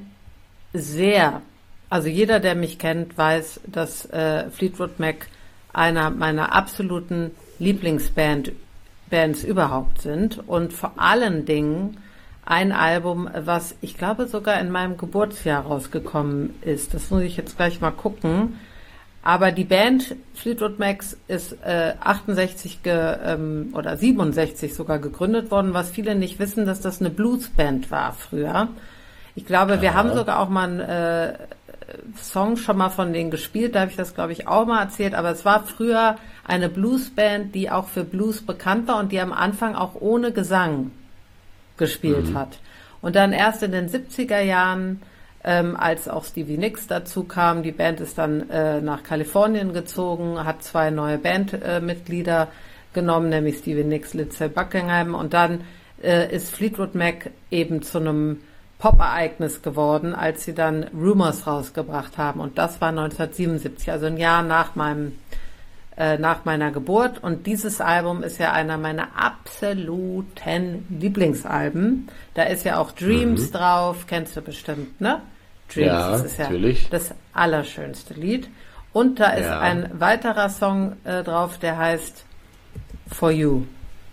sehr, also jeder, der mich kennt, weiß, dass äh, Fleetwood Mac einer meiner absoluten Lieblingsband Bands überhaupt sind und vor allen Dingen ein Album, was ich glaube sogar in meinem Geburtsjahr rausgekommen ist. Das muss ich jetzt gleich mal gucken. Aber die Band Fleetwood Mac ist äh, achtundsechzig ge, ähm, oder siebenundsechzig sogar gegründet worden, was viele nicht wissen, dass das eine Bluesband war früher. Ich glaube, ja. wir haben sogar auch mal einen äh, Song schon mal von denen gespielt, da habe ich das, glaube ich, auch mal erzählt, aber es war früher eine Bluesband, die auch für Blues bekannt war und die am Anfang auch ohne Gesang gespielt mhm. hat. Und dann erst in den siebziger Jahren, ähm, als auch Stevie Nicks dazu kam, die Band ist dann äh, nach Kalifornien gezogen, hat zwei neue Bandmitglieder äh, genommen, nämlich Stevie Nicks, Lindsey Buckingham, und dann äh, ist Fleetwood Mac eben zu einem Pop-Ereignis geworden, als sie dann Rumors rausgebracht haben. Und das war neunzehnhundertsiebenundsiebzig, also ein Jahr nach meinem, äh, nach meiner Geburt. Und dieses Album ist ja einer meiner absoluten Lieblingsalben. Da ist ja auch Dreams mhm. drauf, kennst du bestimmt, ne? Dreams, ja, das ist ja natürlich. das allerschönste Lied. Und da ist ja. ein weiterer Song äh, drauf, der heißt For You.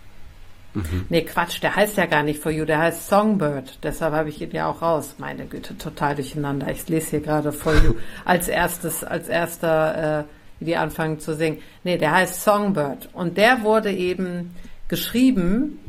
Mhm. Nee, Quatsch, der heißt ja gar nicht For You, der heißt Songbird. Deshalb habe ich ihn ja auch raus. Meine Güte, total durcheinander. Ich lese hier gerade For You als erstes, als erster, äh, wie die anfangen zu singen. Nee, der heißt Songbird. Und der wurde eben geschrieben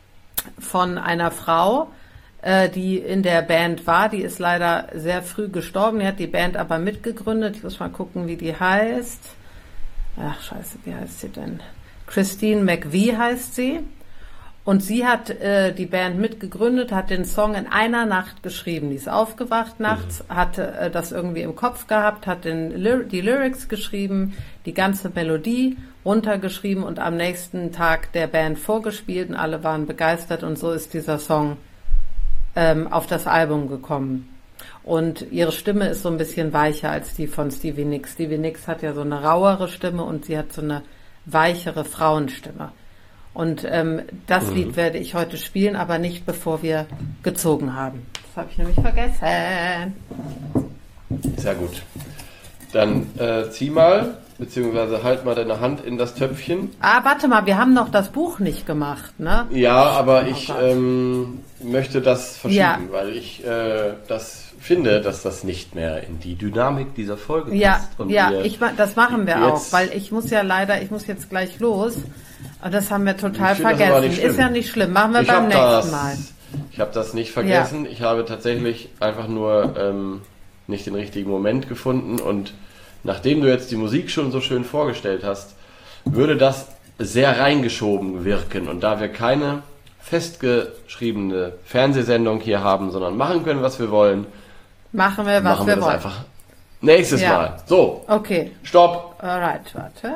von einer Frau, äh, die in der Band war. Die ist leider sehr früh gestorben. Die hat die Band aber mitgegründet. Ich muss mal gucken, wie die heißt. ach scheiße, wie heißt sie denn? Christine McVie heißt sie. Und sie hat äh, die Band mitgegründet, hat den Song in einer Nacht geschrieben. Die ist aufgewacht nachts, mhm. hatte äh, das irgendwie im Kopf gehabt, hat den, die Lyrics geschrieben, die ganze Melodie runtergeschrieben und am nächsten Tag der Band vorgespielt und alle waren begeistert und so ist dieser Song ähm, auf das Album gekommen. Und ihre Stimme ist so ein bisschen weicher als die von Stevie Nicks. Stevie Nicks hat ja so eine rauere Stimme und sie hat so eine weichere Frauenstimme. Und ähm, das mhm. Lied werde ich heute spielen, aber nicht bevor wir gezogen haben. Das habe ich nämlich vergessen. Sehr gut. Dann äh, zieh mal, beziehungsweise halt mal deine Hand in das Töpfchen. Ah, warte mal, wir haben noch das Buch nicht gemacht, ne? Ja, aber ich oh ähm, möchte das verschieben, ja. weil ich äh, das finde, dass das nicht mehr in die Dynamik dieser Folge ja, passt. Und ja, wir ich, das machen wir auch, weil ich muss ja leider, ich muss jetzt gleich los. Und das haben wir total vergessen. Ist ja nicht schlimm, machen wir ich beim nächsten das, Mal. Ich habe das nicht vergessen. Ja. Ich habe tatsächlich einfach nur ähm, nicht den richtigen Moment gefunden. Und nachdem du jetzt die Musik schon so schön vorgestellt hast, würde das sehr reingeschoben wirken. Und da wir keine festgeschriebene Fernsehsendung hier haben, sondern machen können, was wir wollen, machen wir, was machen wir, wir das wollen. Einfach nächstes ja. Mal. So. Okay. Stopp. Alright, warte.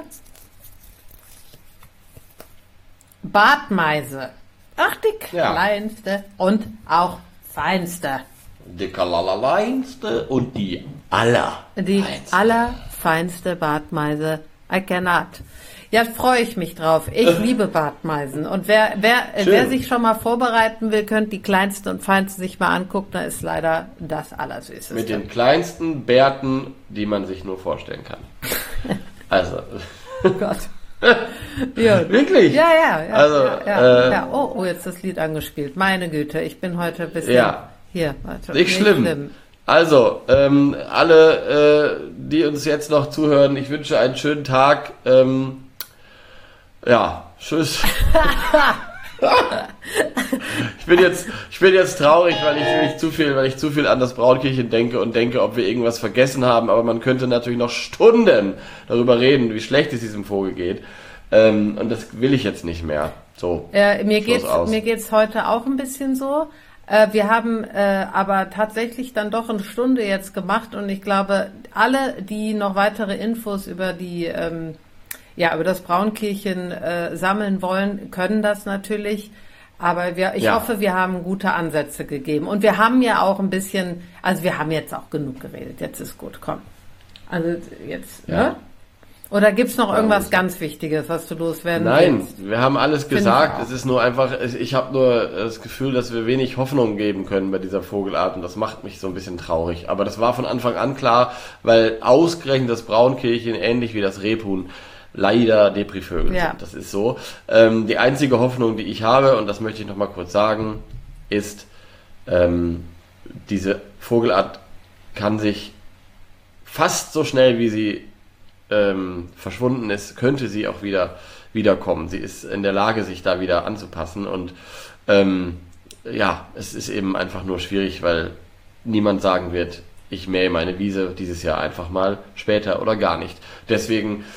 Bartmeise. Ach, die Ja. kleinste und auch feinste. Die allerfeinste und die aller. Die feinste. allerfeinste Bartmeise. I cannot. Ja, freue ich mich drauf. Ich liebe Bartmeisen. Und wer, wer, wer sich schon mal vorbereiten will, könnt die kleinste und feinste sich mal angucken. Da ist leider das Allersüßeste. Mit den kleinsten Bärten, die man sich nur vorstellen kann. Also. Oh Gott. Ja. Wirklich? Ja, ja, ja. Also, ja, ja, äh, ja. Oh, oh, jetzt das Lied angespielt. Meine Güte, ich bin heute ein bisschen... Ja. Hier, warte. Nicht, nicht schlimm. schlimm. Also, ähm, alle, äh, die uns jetzt noch zuhören, ich wünsche einen schönen Tag. Ähm, ja, tschüss. ich bin jetzt, ich bin jetzt traurig, weil ich nämlich zu viel, weil ich zu viel an das Braunkirchen denke und denke, ob wir irgendwas vergessen haben. Aber man könnte natürlich noch Stunden darüber reden, wie schlecht es diesem Vogel geht. Ähm, und das will ich jetzt nicht mehr. So. Äh, mir geht's, mir geht's heute auch ein bisschen so. Äh, wir haben äh, aber tatsächlich dann doch eine Stunde jetzt gemacht und ich glaube, alle, die noch weitere Infos über die ähm, ja, über das Braunkirchen äh, sammeln wollen, können das natürlich. Aber wir, ich ja. hoffe, wir haben gute Ansätze gegeben. Und wir haben ja auch ein bisschen, also wir haben jetzt auch genug geredet. Jetzt ist gut, komm. Also jetzt, ja. ne? Oder gibt's noch irgendwas ja, ganz Wichtiges, was du loswerden Nein, willst? wir haben alles gesagt. Es ist nur einfach, ich habe nur das Gefühl, dass wir wenig Hoffnung geben können bei dieser Vogelart und das macht mich so ein bisschen traurig. Aber das war von Anfang an klar, weil ausgerechnet das Braunkirchen, ähnlich wie das Rebhuhn, leider Depri-Vögel ja. sind. Das ist so. Ähm, die einzige Hoffnung, die ich habe, und das möchte ich noch mal kurz sagen, ist, ähm, diese Vogelart kann sich fast so schnell, wie sie ähm, verschwunden ist, könnte sie auch wieder wiederkommen. Sie ist in der Lage, sich da wieder anzupassen und ähm, ja, es ist eben einfach nur schwierig, weil niemand sagen wird, ich mähe meine Wiese dieses Jahr einfach mal später oder gar nicht. Deswegen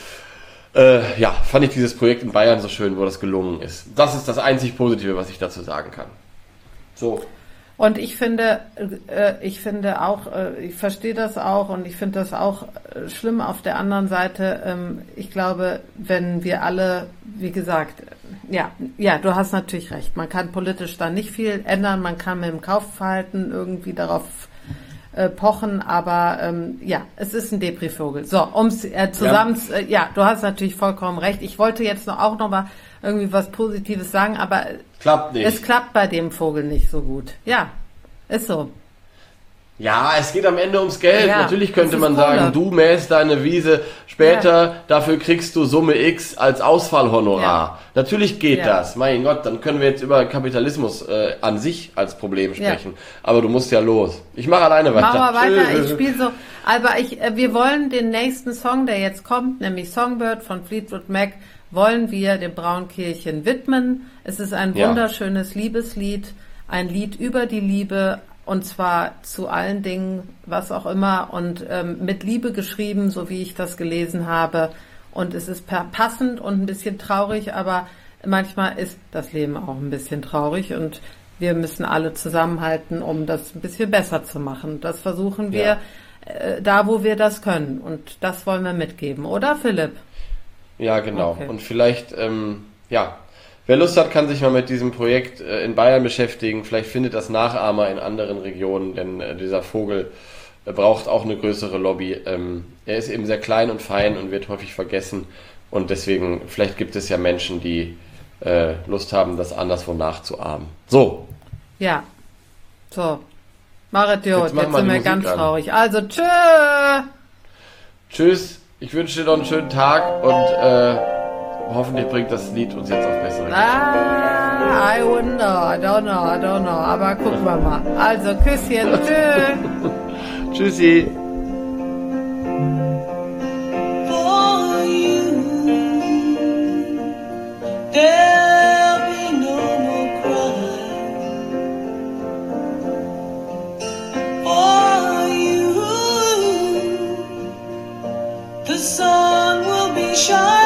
Äh, ja, fand ich dieses Projekt in Bayern so schön, wo das gelungen ist. Das ist das einzig Positive, was ich dazu sagen kann. So. Und ich finde, äh, ich finde auch, äh, ich verstehe das auch und ich finde das auch äh, schlimm auf der anderen Seite. Ähm, ich glaube, wenn wir alle, wie gesagt, ja, ja, du hast natürlich recht. Man kann politisch da nicht viel ändern. Man kann mit dem Kaufverhalten irgendwie darauf Äh, pochen, aber ähm, ja, es ist ein Depri-Vogel. So, ums äh, zusammen, ja. Äh, ja, du hast natürlich vollkommen recht. Ich wollte jetzt noch auch noch mal irgendwie was Positives sagen, aber klappt nicht. Es klappt bei dem Vogel nicht so gut. Ja, ist so. Ja, es geht am Ende ums Geld. Ja, natürlich könnte man Kohle. sagen, du mähst deine Wiese später, ja. dafür kriegst du Summe X als Ausfallhonorar. Ja. Natürlich geht ja. das. Mein Gott, dann können wir jetzt über Kapitalismus äh, an sich als Problem sprechen. Ja. Aber du musst ja los. Ich mache alleine weiter. Mach mal weiter, ich spiele so. Aber ich, äh, wir wollen den nächsten Song, der jetzt kommt, nämlich Songbird von Fleetwood Mac, wollen wir dem Braunkirchen widmen. Es ist ein wunderschönes ja. Liebeslied, ein Lied über die Liebe, und zwar zu allen Dingen, was auch immer, und ähm, mit Liebe geschrieben, so wie ich das gelesen habe. und es ist passend und ein bisschen traurig, aber manchmal ist das Leben auch ein bisschen traurig und wir müssen alle zusammenhalten, um das ein bisschen besser zu machen. Das versuchen wir ja. äh, da, wo wir das können und das wollen wir mitgeben, oder Philipp? Ja, genau. Okay. Und vielleicht, ähm, ja, wer Lust hat, kann sich mal mit diesem Projekt äh, in Bayern beschäftigen. Vielleicht findet das Nachahmer in anderen Regionen, denn äh, dieser Vogel äh, braucht auch eine größere Lobby. Ähm, er ist eben sehr klein und fein und wird häufig vergessen. Und deswegen, vielleicht gibt es ja Menschen, die äh, Lust haben, das anderswo nachzuahmen. So. Ja. So. Marit Jod, jetzt, jetzt sind wir ganz an. traurig. Also, tschö! Tschüss. Ich wünsche dir noch einen schönen Tag und äh, hoffentlich bringt das Lied uns jetzt auf bessere Gedanken. Ah, I wouldn't know, I don't know, I don't know. Aber gucken wir mal. Also, Küsschen, tschö. Tschüssi. For you, there'll be no more crying. For you, the sun will be shining.